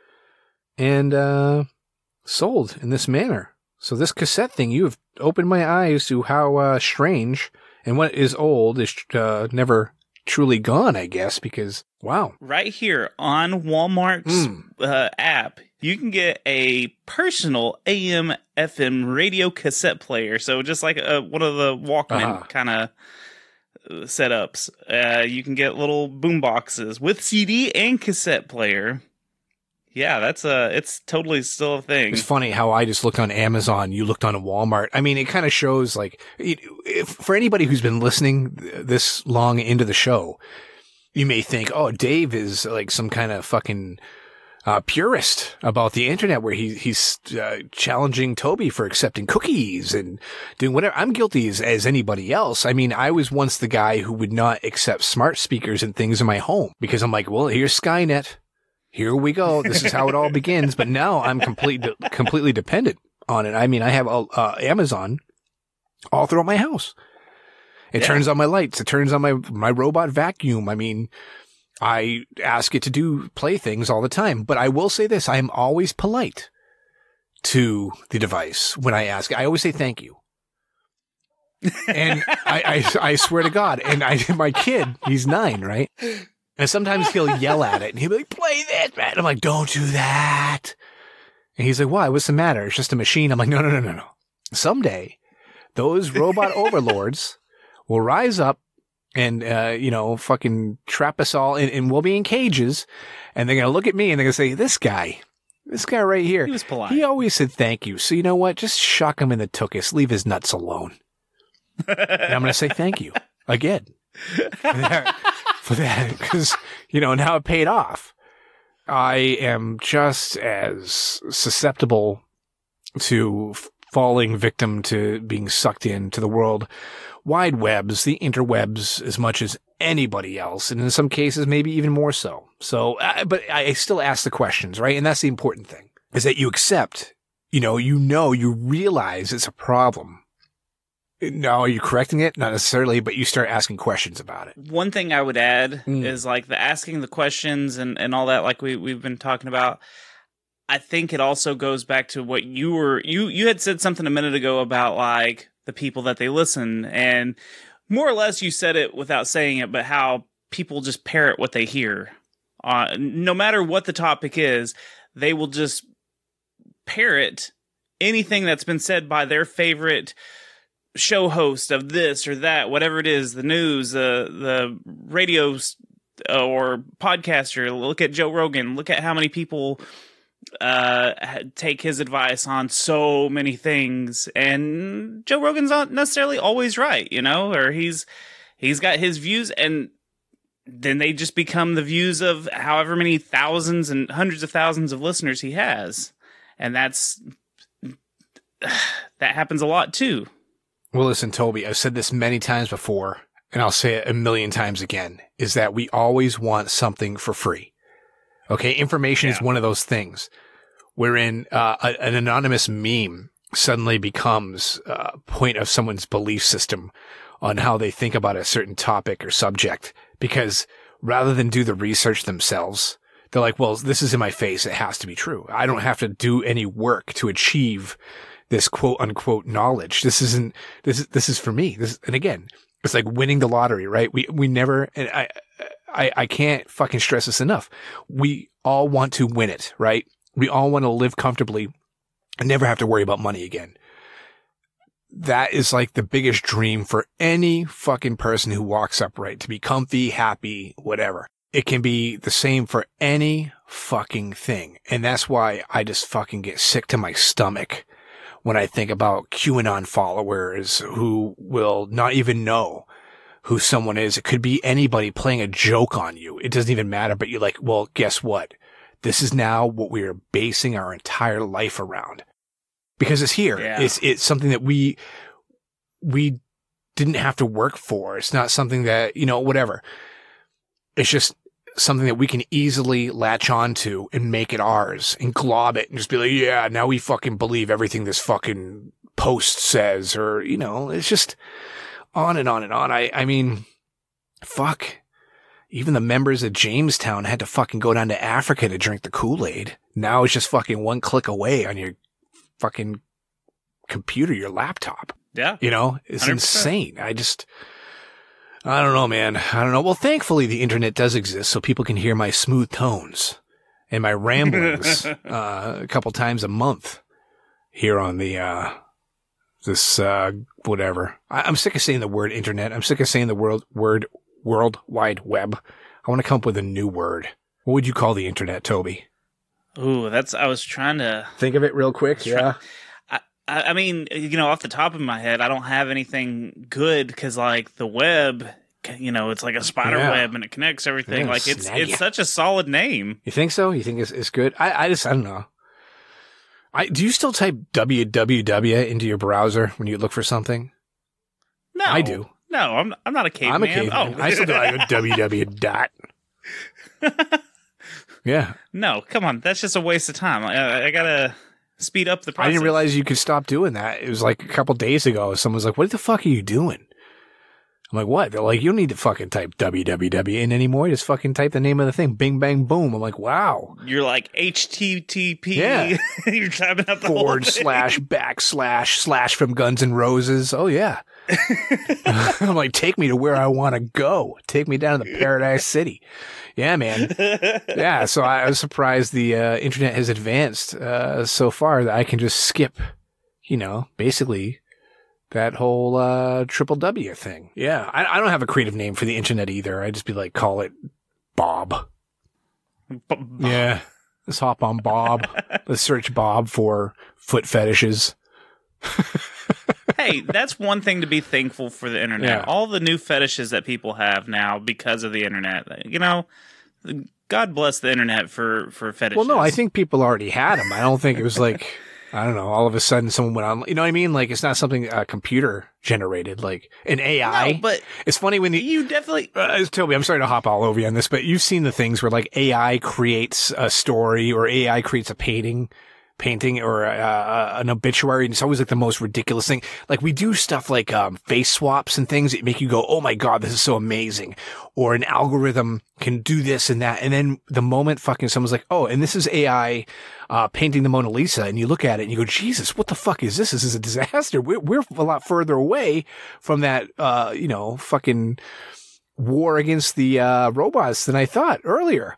and uh, sold in this manner. So this cassette thing, you have opened my eyes to how uh, strange and what is old is uh, never truly gone, I guess, because wow. Right here on Walmart's mm. uh, app, you can get a personal A M F M radio cassette player. So just like a, one of the Walkman uh-huh. kind of setups. Uh, you can get little boom boxes with C D and cassette player. Yeah, that's a, it's totally still a thing. It's funny how I just looked on Amazon, you looked on a Walmart. I mean, it kind of shows like, if, for anybody who's been listening this long into the show, you may think, oh, Dave is like some kind of fucking uh, purist about the internet where he, he's uh, challenging Toby for accepting cookies and doing whatever. I'm guilty as, as anybody else. I mean, I was once the guy who would not accept smart speakers and things in my home because I'm like, well, here's Skynet. Here we go. This is how it all begins. But now I'm completely, completely dependent on it. I mean, I have uh, Amazon all throughout my house. It yeah. turns on my lights. It turns on my, my robot vacuum. I mean, I ask it to do play things all the time. But I will say this. I am always polite to the device when I ask. I always say thank you. And I, I, I swear to God. And I, my kid, he's nine, right? And sometimes he'll yell at it and he'll be like, play this, man. I'm like, don't do that. And he's like, why? What's the matter? It's just a machine. I'm like, no, no, no, no, no. Someday those robot overlords will rise up and, uh, you know, fucking trap us all in, and we'll be in cages. And they're going to look at me and they're going to say, this guy, this guy right here. He was polite. He always said thank you. So you know what? Just shock him in the tuchus. Leave his nuts alone. And I'm going to say thank you again. For that, because, you know, now it paid off. I am just as susceptible to falling victim to being sucked into the world wide webs, the interwebs, as much as anybody else. And in some cases, maybe even more so. So, uh, but I still ask the questions, right? And that's the important thing, is that you accept, you know, you know, you realize it's a problem. No, are you correcting it? Not necessarily, but you start asking questions about it. One thing I would add mm. is like the asking the questions and, and all that, like we, we've been talking about. I think it also goes back to what you were, you, you had said something a minute ago about like the people that they listen, and more or less you said it without saying it, but how people just parrot what they hear. Uh, no matter what the topic is, they will just parrot anything that's been said by their favorite show host of this or that, whatever it is, the news, uh, the radio uh, or podcaster. Look at Joe Rogan. Look at how many people uh, take his advice on so many things. And Joe Rogan's not necessarily always right, you know, or he's he's got his views, and then they just become the views of however many thousands and hundreds of thousands of listeners he has. And that's that happens a lot too. Well, listen, Toby, I've said this many times before, and I'll say it a million times again, is that we always want something for free. Okay? Information yeah. is one of those things wherein uh, a, an anonymous meme suddenly becomes a point of someone's belief system on how they think about a certain topic or subject. Because rather than do the research themselves. They're like, well, this is in my face. It has to be true. I don't have to do any work to achieve this quote unquote knowledge. This isn't, this is, this is for me. This, and again, it's like winning the lottery, right? We, we never, and I, I, I can't fucking stress this enough. We all want to win it, right? We all want to live comfortably and never have to worry about money again. That is like the biggest dream for any fucking person who walks upright, to be comfy, happy, whatever. It can be the same for any fucking thing. And that's why I just fucking get sick to my stomach when I think about QAnon followers who will not even know who someone is. It could be anybody playing a joke on you. It doesn't even matter, but you're like, well, guess what? This is now what we are basing our entire life around. Because it's here. Yeah. It's, it's something that we, we didn't have to work for. It's not something that, you know, whatever. It's just something that we can easily latch onto and make it ours and glob it and just be like, yeah, now we fucking believe everything this fucking post says, or, you know, it's just on and on and on. I, I mean, fuck. Even the members of Jamestown had to fucking go down to Africa to drink the Kool-Aid. Now it's just fucking one click away on your fucking computer, your laptop. Yeah. You know, it's one hundred percent insane. I just, I don't know, man. I don't know. Well, thankfully the internet does exist so people can hear my smooth tones and my ramblings, uh, a couple times a month here on the, uh, this, uh, whatever. I, I'm sick of saying the word internet. I'm sick of saying the world, word, world wide web. I want to come up with a new word. What would you call the internet, Toby? Ooh, that's, I was trying to think of it real quick. Yeah. I, I mean, you know, off the top of my head, I don't have anything good because, like, the web, you know, it's like a spider Yeah. web and it connects everything. Yeah, like, it's snag it's ya. such a solid name. You think so? You think it's, it's good? I, I just, I don't know. I, do you still type W W W into your browser when you look for something? No, I do. No, I'm I'm not a caveman. I'm a caveman. Oh. I still do. I go W W dot. Yeah. No, come on, that's just a waste of time. I, I gotta speed up the process. I didn't realize you could stop doing that. It was like a couple days ago. Someone was like, what the fuck are you doing? I'm like, what? They're like, you don't need to fucking type W W W in anymore. Just fucking type the name of the thing. Bing, bang, boom. I'm like, wow. You're like H T T P. Yeah. You're typing up the Forward whole thing. slash backslash slash from Guns N' Roses. Oh, yeah. I'm like, take me to where I want to go. Take me down to the Paradise City. Yeah, man. Yeah, so I was surprised the uh, internet has advanced uh, so far that I can just skip, you know, basically that whole uh, triple W thing. Yeah, I, I don't have a creative name for the internet either. I just be like, call it Bob. B- Yeah, let's hop on Bob. Let's search Bob for foot fetishes. Hey, that's one thing to be thankful for the internet. Yeah. All the new fetishes that people have now because of the internet. You know, God bless the internet for, for fetishes. Well, no, I think people already had them. I don't think it was like, I don't know, all of a sudden someone went on, you know what I mean? Like, it's not something uh, computer generated, like an A I. No, but it's funny when the, you definitely... uh, Toby, I'm sorry to hop all over you on this, but you've seen the things where like A I creates a story or A I creates a painting. painting or uh, an obituary, and it's always like the most ridiculous thing. Like we do stuff like um, face swaps and things that make you go, oh my God, this is so amazing. Or an algorithm can do this and that. And then the moment fucking someone's like, oh, and this is A I uh, painting the Mona Lisa, and you look at it and you go, Jesus, what the fuck is this? This is a disaster. We're, we're a lot further away from that, uh, you know, fucking war against the uh, robots than I thought earlier.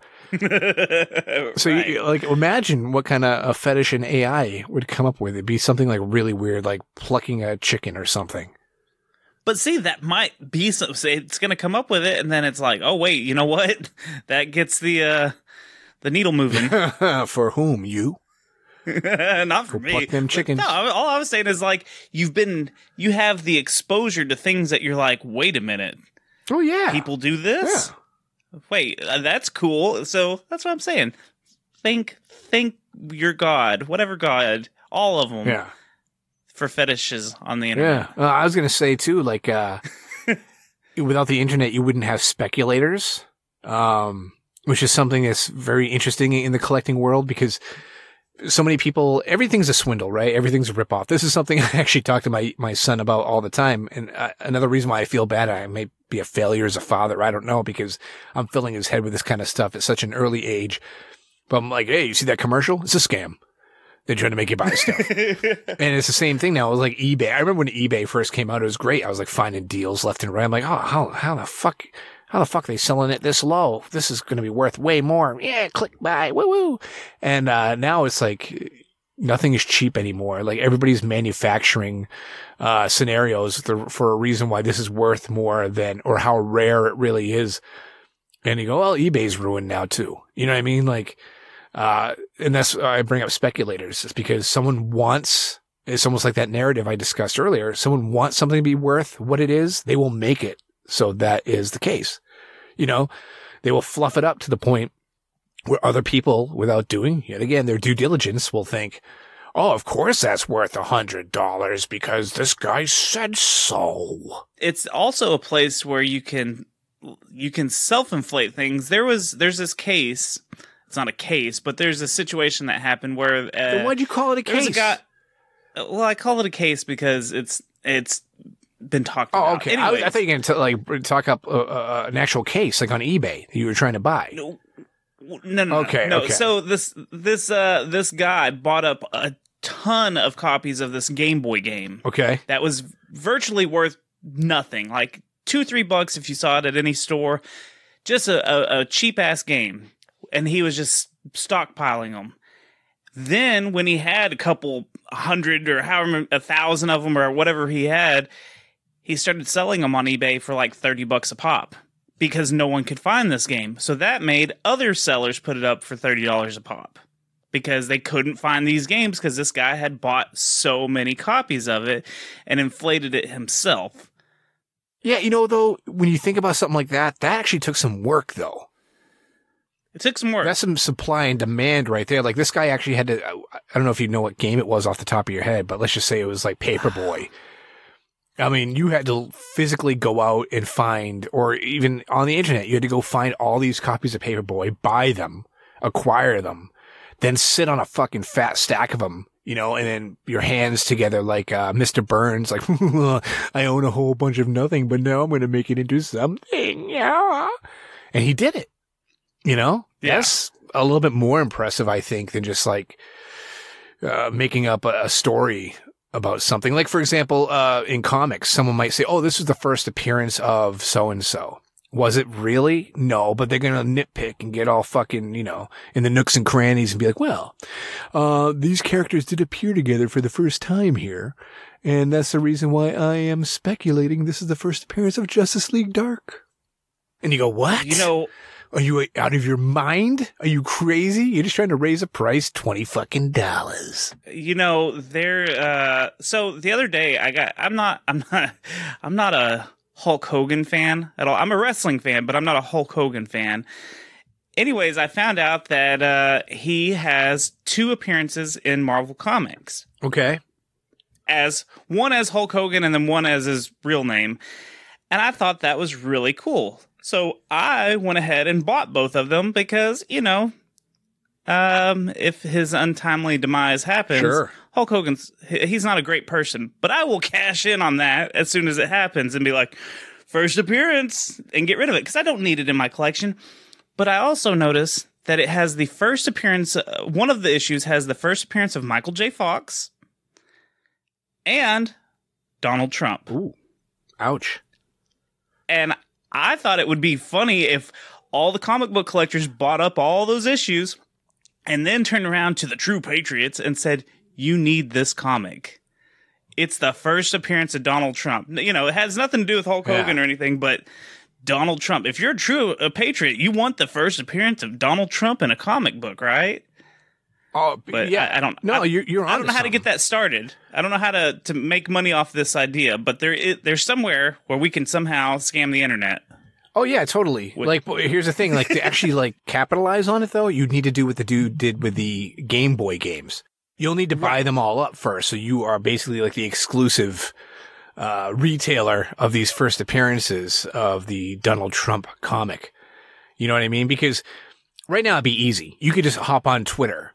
So, Right. you, like, imagine what kind of a fetish an A I would come up with. It'd be something like really weird, like plucking a chicken or something. But see, that might be some, say it's going to come up with it, and then it's like, oh wait, you know what? That gets the uh, the needle moving. For whom? You? Not for Go me. pluck them But chickens. no, all I was saying is like you've been, you have the exposure to things that you're like, wait a minute, Oh, yeah. people do this. Wait, uh, that's cool. So that's what I'm saying. Think, think your God, whatever God, all of them. Yeah. For fetishes on the internet. Yeah. Uh, I was going to say, too, like, uh, without the internet, you wouldn't have speculators, um, which is something that's very interesting in the collecting world because so many people, everything's a swindle, right? Everything's a ripoff. This is something I actually talk to my, my son about all the time. And uh, another reason why I feel bad, I may be a failure as a father. I don't know, because I'm filling his head with this kind of stuff at such an early age. But I'm like, hey, you see that commercial? It's a scam. They're trying to make you buy stuff. And it's the same thing now. It was like eBay. I remember when eBay first came out, it was great. I was like finding deals left and right. I'm like, oh, how, how the fuck, how the fuck are they selling it this low? This is going to be worth way more. Yeah, click buy, woo woo. And, uh, now it's like nothing is cheap anymore. Like everybody's manufacturing, uh, scenarios for, for a reason why this is worth more than, or how rare it really is. And you go, well, eBay's ruined now too. You know what I mean? Like, Uh, and that's, I bring up speculators. It's because someone wants, it's almost like that narrative I discussed earlier. Someone wants something to be worth what it is. They will make it so that is the case. You know, they will fluff it up to the point where other people, without doing, yet again, their due diligence, will think, oh, of course that's worth a hundred dollars because this guy said so. It's also a place where you can, you can self-inflate things. There was, there's this case. It's not a case, but there's a situation that happened where. Uh, then why'd you call it a case? A guy, well, I call it a case because it's it's been talked oh, about. Oh, okay. I, I thought you were going to like talk up uh, uh, an actual case, like on eBay, that you were trying to buy. No, no, no. Okay, no. okay. So this this uh this guy bought up a ton of copies of this Game Boy game. Okay, that was virtually worth nothing, like two three bucks if you saw it at any store. Just a, a, a cheap ass game. And he was just stockpiling them. Then when he had a couple hundred or however a thousand of them or whatever he had, he started selling them on eBay for like thirty bucks a pop because no one could find this game. So that made other sellers put it up for thirty dollars a pop because they couldn't find these games because this guy had bought so many copies of it and inflated it himself. Yeah, you know, though, when you think about something like that, that actually took some work, though. It took some work. That's some supply and demand right there. Like this guy actually had to, I don't know if you know what game it was off the top of your head, but let's just say it was like Paperboy. I mean, you had to physically go out and find, or even on the internet, you had to go find all these copies of Paperboy, buy them, acquire them, then sit on a fucking fat stack of them, you know, and then your hands together like uh, Mister Burns, like, I own a whole bunch of nothing, but now I'm going to make it into something. Yeah. And he did it. You know, yeah. That's a little bit more impressive, I think, than just like uh, making up a, a story about something. Like, for example, uh, in comics, someone might say, oh, this is the first appearance of so-and-so. Was it really? No, but they're going to nitpick and get all fucking, you know, in the nooks and crannies and be like, well, uh, these characters did appear together for the first time here. And that's the reason why I am speculating this is the first appearance of Justice League Dark. And you go, what? You know... Are you out of your mind? Are you crazy? You're just trying to raise a price twenty fucking dollars. You know, there. Uh, so the other day, I got. I'm not. I'm not. I'm not a Hulk Hogan fan at all. I'm a wrestling fan, but I'm not a Hulk Hogan fan. Anyways, I found out that uh, he has two appearances in Marvel Comics. Okay. As one as Hulk Hogan and then one as his real name, and I thought that was really cool. So I went ahead and bought both of them because, you know, um, if his untimely demise happens, sure. Hulk Hogan's, he's not a great person, but I will cash in on that as soon as it happens and be like, first appearance, and get rid of it because I don't need it in my collection. But I also noticed that it has the first appearance, uh, one of the issues has the first appearance of Michael J. Fox and Donald Trump. Ooh, ouch. And I thought it would be funny if all the comic book collectors bought up all those issues and then turned around to the true patriots and said, you need this comic. It's the first appearance of Donald Trump. You know, it has nothing to do with Hulk Hogan yeah. or anything, but Donald Trump. If you're a true a patriot, you want the first appearance of Donald Trump in a comic book, right? Oh, but yeah. I, I don't. No, I, you're. you're I don't know how something. to get that started. I don't know how to, to make money off this idea. But there, is, there's somewhere where we can somehow scam the internet. Oh yeah, totally. With, like, here's the thing: like to actually like capitalize on it, though, you'd need to do what the dude did with the Game Boy games. You'll need to buy them all up first, so you are basically like the exclusive uh, retailer of these first appearances of the Donald Trump comic. You know what I mean? Because right now it'd be easy. You could just hop on Twitter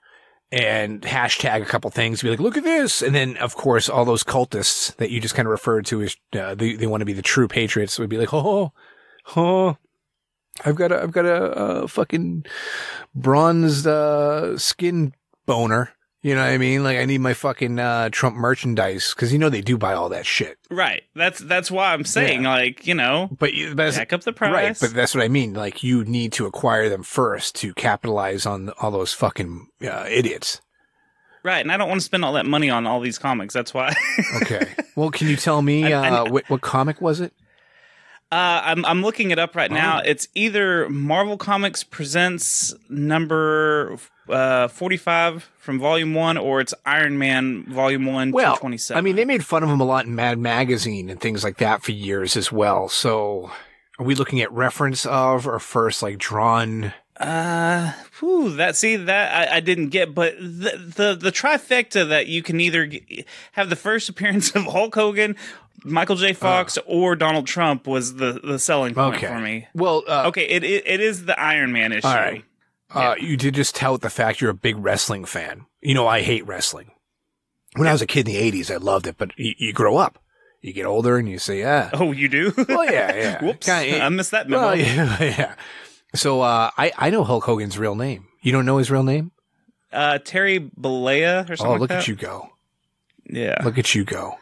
and hashtag a couple things, be like, look at this. And then, of course, all those cultists that you just kind of referred to as, uh, they, they want to be the true patriots would be like, oh, oh, I've got a, I've got a, a fucking bronzed, uh, skin boner. You know what I mean? Like, I need my fucking, uh, Trump merchandise. Cause you know, they do buy all that shit. Right. That's, that's why I'm saying, yeah. like, you know, but you, that's, jack up the price. Right. But that's what I mean. Like, you need to acquire them first to capitalize on all those fucking, uh, idiots. Right. And I don't want to spend all that money on all these comics. That's why. Okay. Well, can you tell me, I, uh, I, what, what comic was it? Uh, I'm I'm looking it up right now. Oh. It's either Marvel Comics Presents number uh, forty-five from Volume One, or it's Iron Man Volume One, well, two twenty-seven. I mean, they made fun of him a lot in Mad Magazine and things like that for years as well. So, are we looking at reference of or first like drawn? Uh, whew, that see that I, I didn't get, but the, the the trifecta that you can either get, have the first appearance of Hulk Hogan, Michael J. Fox, uh, or Donald Trump was the, the selling point okay. for me. Well, uh, okay, it, it it is the Iron Man issue. All right. Yeah. Uh, you did just tout the fact you're a big wrestling fan. You know, I hate wrestling. When I was a kid in the eighties, I loved it, but you, you grow up. You get older and you say, yeah. Oh, you do? Well, yeah, yeah. Whoops. Kinda, I missed that memo. Well, yeah, yeah. So, uh, I, I know Hulk Hogan's real name. You don't know his real name? Uh, Terry Bollea or something Oh, like look that? at you go. Yeah. Look at you go.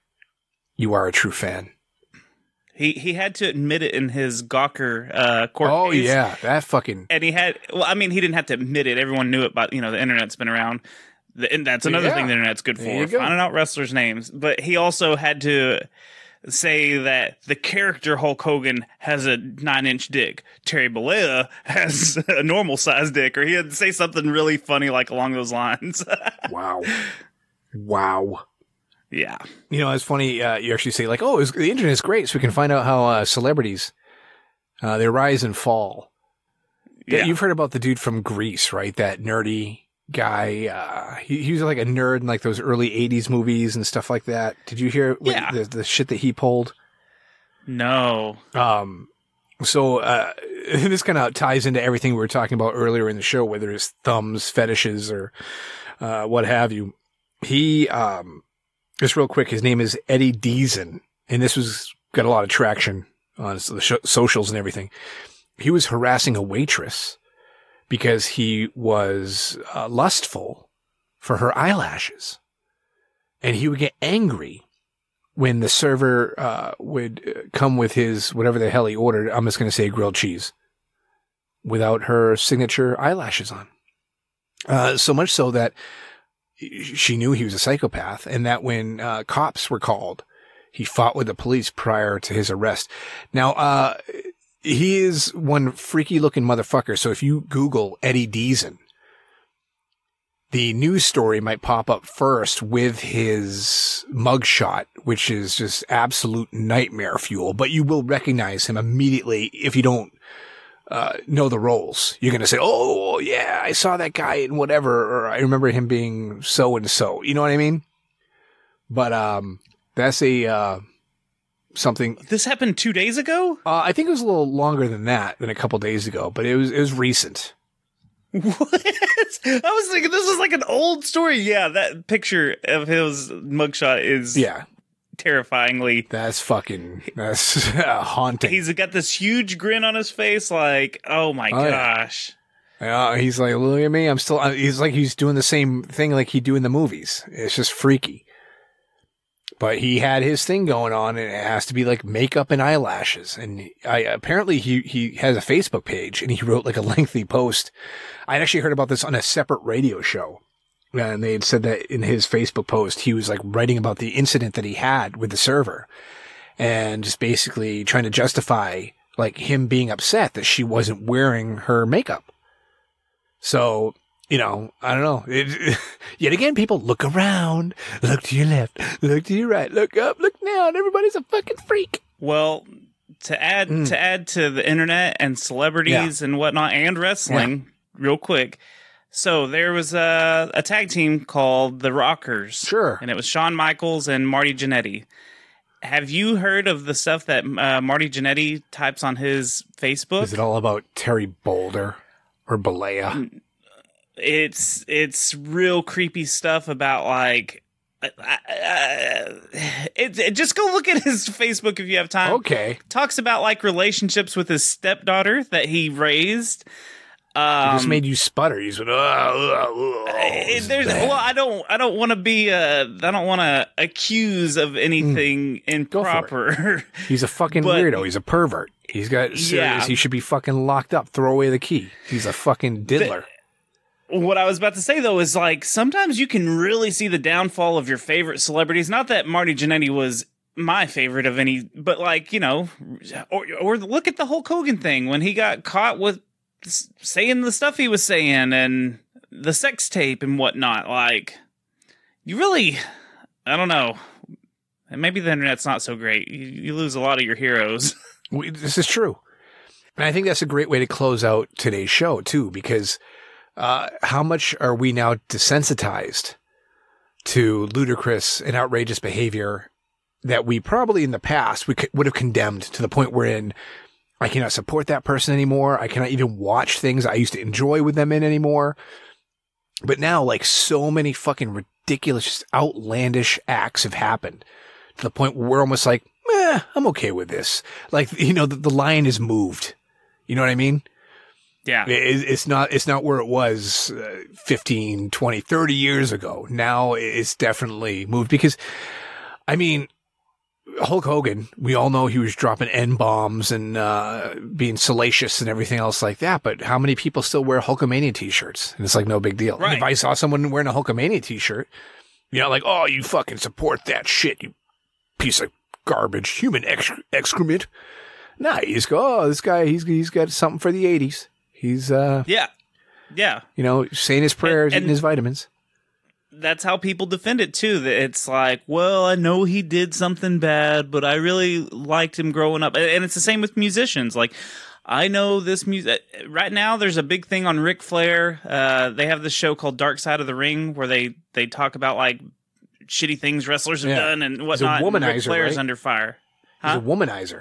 You are a true fan. He he had to admit it in his Gawker uh, court Oh, case. yeah. That fucking... And he had... Well, I mean, he didn't have to admit it. Everyone knew it, but, you know, the internet's been around. The, and that's another Yeah. thing the internet's good There you for, go. finding out wrestlers' names. But he also had to say that the character Hulk Hogan has a nine-inch dick. Terry Bollea has a normal-sized dick. Or he had to say something really funny, like, along those lines. Wow. Wow. Yeah. You know, it's funny, uh, you actually say, like, oh, it's, the internet's great, so we can find out how uh, celebrities, uh, they rise and fall. Yeah. You've heard about the dude from Grease, right? That nerdy guy. Uh, he, he was like a nerd in like those early eighties movies and stuff like that. Did you hear what, Yeah. the, the shit that he pulled? No. Um, so, uh, this kind of ties into everything we were talking about earlier in the show, whether it's thumbs, fetishes, or, uh, what have you. He, um, just real quick, his name is Eddie Deason, and this was got a lot of traction on the sh- socials and everything. He was harassing a waitress because he was uh, lustful for her eyelashes, and he would get angry when the server uh, would come with his whatever the hell he ordered. I'm just going to say grilled cheese without her signature eyelashes on. Uh, so much so that she knew he was a psychopath, and that when uh, cops were called, he fought with the police prior to his arrest. Now, uh, he is one freaky looking motherfucker. So if you Google Eddie Deason, the news story might pop up first with his mugshot, which is just absolute nightmare fuel, but you will recognize him immediately if you don't Uh, know the roles. You're going to say, oh, yeah, I saw that guy in whatever, or I remember him being so and so. You know what I mean? But, um, that's a, uh, something. This happened two days ago? Uh, I think it was a little longer than that, than a couple days ago, but it was, it was recent. What? I was thinking this is like an old story. Yeah, that picture of his mugshot is Yeah. terrifyingly. That's fucking, that's uh, haunting. He's got this huge grin on his face, like, oh my Oh, yeah. gosh. Yeah, he's like, look at me. I'm still, uh, he's like, he's doing the same thing like he do in the movies. It's just freaky. But he had his thing going on, and it has to be like makeup and eyelashes. And I, apparently he, he has a Facebook page, and he wrote like a lengthy post. I actually heard about this on a separate radio show. And they had said that in his Facebook post, he was like writing about the incident that he had with the server and just basically trying to justify like him being upset that she wasn't wearing her makeup. So, you know, I don't know. It, yet again, people look around, look to your left, look to your right, look up, look down. Everybody's a fucking freak. Well, to add Mm. to add to the internet and celebrities and whatnot and wrestling, real quick. So there was a, a tag team called the Rockers. Sure. And it was Shawn Michaels and Marty Jannetty. Have you heard of the stuff that uh, Marty Jannetty types on his Facebook? Is it all about Terry Boulder or Balea? it's it's real creepy stuff about like. Uh, uh, it, it, just go look at his Facebook if you have time. Okay. Talks about like relationships with his stepdaughter that he raised. Um, it just made you sputter. You said, oh, oh, oh, there's, well, I don't, I don't want to be, uh, I don't want to accuse of anything mm. improper. He's a fucking but, weirdo. He's a pervert. He's got serious. Yeah. He should be fucking locked up. Throw away the key. He's a fucking diddler. The, What I was about to say, though, is like sometimes you can really see the downfall of your favorite celebrities. Not that Marty Jannetty was my favorite of any, but like, you know, or, or look at the Hulk Hogan thing when he got caught with saying the stuff he was saying and the sex tape and whatnot. Like, you really, I don't know. And maybe the internet's not so great. You, you lose a lot of your heroes. This is true. And I think that's a great way to close out today's show, too, because Uh, how much are we now desensitized to ludicrous and outrageous behavior that we probably in the past we could, would have condemned to the point wherein I cannot support that person anymore. I cannot even watch things I used to enjoy with them in anymore. But now, like, so many fucking ridiculous, just outlandish acts have happened to the point where we're almost like, eh, I'm okay with this. Like, you know, the, the line is moved. You know what I mean? Yeah. It's not, it's not where it was uh, fifteen, twenty, thirty years ago. Now it's definitely moved because, I mean, Hulk Hogan, we all know he was dropping N-bombs and uh, being salacious and everything else like that. But how many people still wear Hulkamania t-shirts? And it's like no big deal. Right. If I saw someone wearing a Hulkamania t-shirt, you know, like, oh, you fucking support that shit, you piece of garbage, human ex- excrement. Nah, you just go, oh, this guy, he's he's got something for the eighties. He's, uh, yeah, yeah, you know, saying his prayers, and, and eating his vitamins. That's how people defend it too. That it's like, well, I know he did something bad, but I really liked him growing up. And it's the same with musicians. Like, I know this music right now. There's a big thing on Ric Flair. Uh, they have this show called Dark Side of the Ring where they they talk about like shitty things wrestlers have yeah. done and whatnot. He's a womanizer, Ric Flair's right? under fire. Huh? He's a womanizer.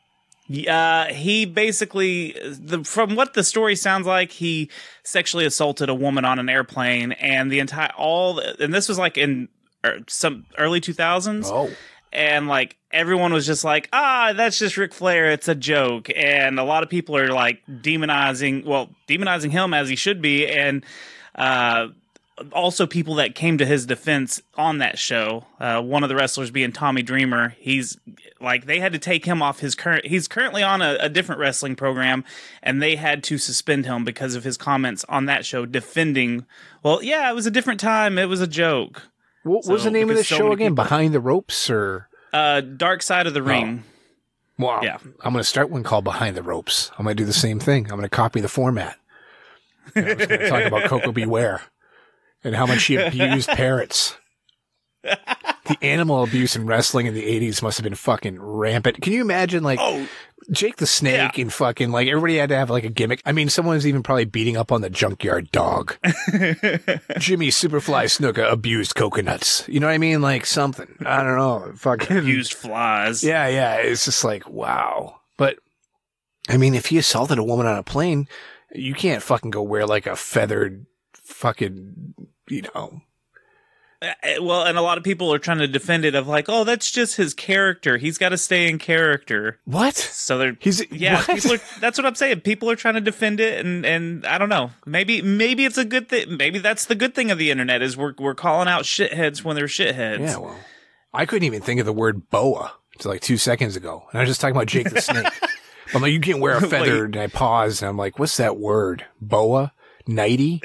Uh, he basically, the, from what the story sounds like, he sexually assaulted a woman on an airplane, and the entire all, and this was like in er, some early two thousands. Oh, and like everyone was just like, ah, that's just Ric Flair. It's a joke, and a lot of people are like demonizing, well, demonizing him as he should be, and uh. Also, people that came to his defense on that show, uh, one of the wrestlers being Tommy Dreamer, he's like, they had to take him off his current, he's currently on a, a different wrestling program, and they had to suspend him because of his comments on that show defending, well, yeah, it was a different time, it was a joke. What so, was the name of the so show again? people, Behind the Ropes or? Uh, Dark Side of the Ring. Oh. Wow. Yeah. I'm going to start one called Behind the Ropes. I'm going to do the same thing. I'm going to copy the format. You know, I'm going to talk about Coco Beware. And how much she abused parrots. The animal abuse in wrestling in the eighties must have been fucking rampant. Can you imagine, like, oh, Jake the Snake yeah. and fucking, like, everybody had to have, like, a gimmick. I mean, someone was even probably beating up on the Junkyard Dog. Jimmy Superfly Snuka abused coconuts. You know what I mean? Like, something. I don't know. Fucking. Abused flies. Yeah, yeah. It's just like, wow. But, I mean, if he assaulted a woman on a plane, you can't fucking go wear, like, a feathered fucking, you know. Well, and a lot of people are trying to defend it of like, oh, that's just his character. He's got to stay in character. What? So they're he's yeah. What? People are, that's what I'm saying. People are trying to defend it, and and I don't know. Maybe maybe it's a good thing. Maybe that's the good thing of the internet is we're we're calling out shitheads when they're shitheads. Yeah. Well, I couldn't even think of the word boa until like two seconds ago, and I was just talking about Jake the Snake. I'm like, you can't wear a feather, and I paused, and I'm like, what's that word? Boa. Nighty?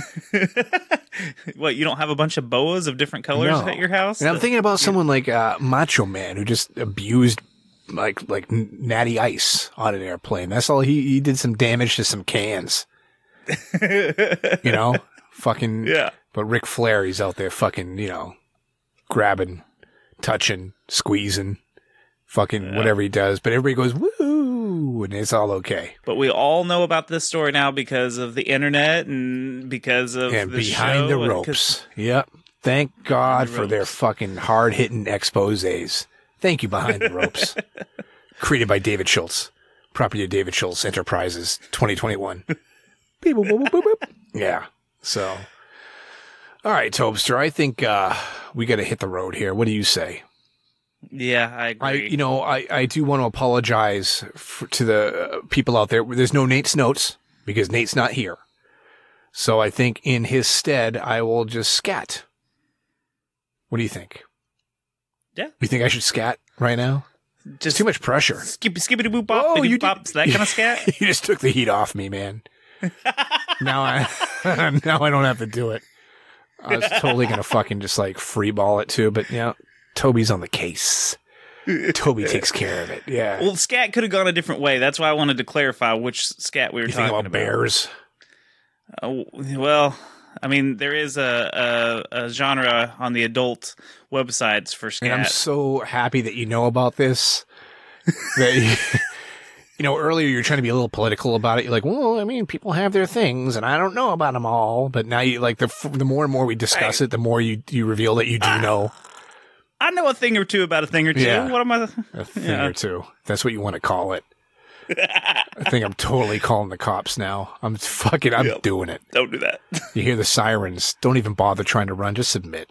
What, you don't have a bunch of boas of different colors no. at your house? And I'm thinking about someone like uh, Macho Man who just abused like like Natty Ice on an airplane. That's all. He, he did some damage to some cans. You know? Fucking. Yeah. But Ric Flair, he's out there fucking, you know, grabbing, touching, squeezing, fucking yeah. whatever he does. But everybody goes, woo, and it's all okay. But we all know about this story now because of the internet and because of and the Behind show the Ropes. Yep. Thank God the for their fucking hard-hitting exposés. Thank you, Behind the Ropes. Created by David Schultz. Property of David Schultz Enterprises, twenty twenty-one. Beep, boop, boop, boop, boop. Yeah. So, all right, Tobster, I think uh, we got to hit the road here. What do you say? Yeah, I agree. I, you know, I, I do want to apologize for, to the uh, people out there. There's no Nate's notes because Nate's not here. So I think in his stead, I will just scat. What do you think? Yeah. You think I should scat right now? Just It's too much pressure. skip, skippity boop bop, Oh, oh, you bop, did- that kind of scat. You just took the heat off me, man. now I now I don't have to do it. I was totally gonna fucking just like free ball it too, but yeah, Toby's on the case. Toby takes care of it. Yeah. Well, scat could have gone a different way. That's why I wanted to clarify which scat we were you talking think about, about. bears? Uh, well, I mean, there is a, a, a genre on the adult websites for scat. And I'm so happy that you know about this. That you, you know, earlier you're trying to be a little political about it. You're like, well, I mean, people have their things, and I don't know about them all. But now you like the the more and more we discuss Hey. it, the more you you reveal that you do know I know a thing or two about a thing or two. Yeah. What am I? a thing Yeah. or two. That's what you want to call it. I think I'm totally calling the cops now. I'm fucking. I'm Yep. doing it. Don't do that. You hear the sirens. Don't even bother trying to run. Just submit.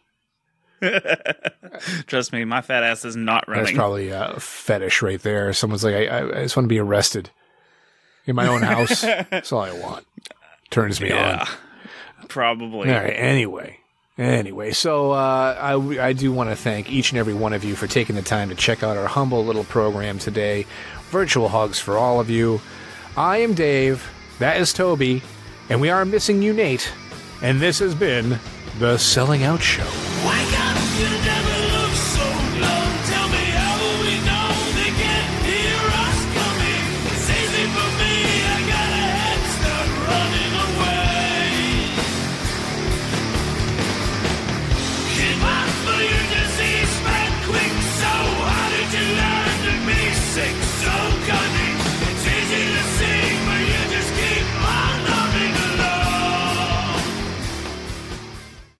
Trust me, my fat ass is not That's running. probably a fetish right there. Someone's like, I, I, I just want to be arrested in my own house. That's all I want. Turns me yeah, on. probably. All right. Anyway. Anyway, so uh, I, I do want to thank each and every one of you for taking the time to check out our humble little program today. Virtual hugs for all of you. I am Dave. That is Toby. And we are missing you, Nate. And this has been The Selling Out Show. Wake up, you devil!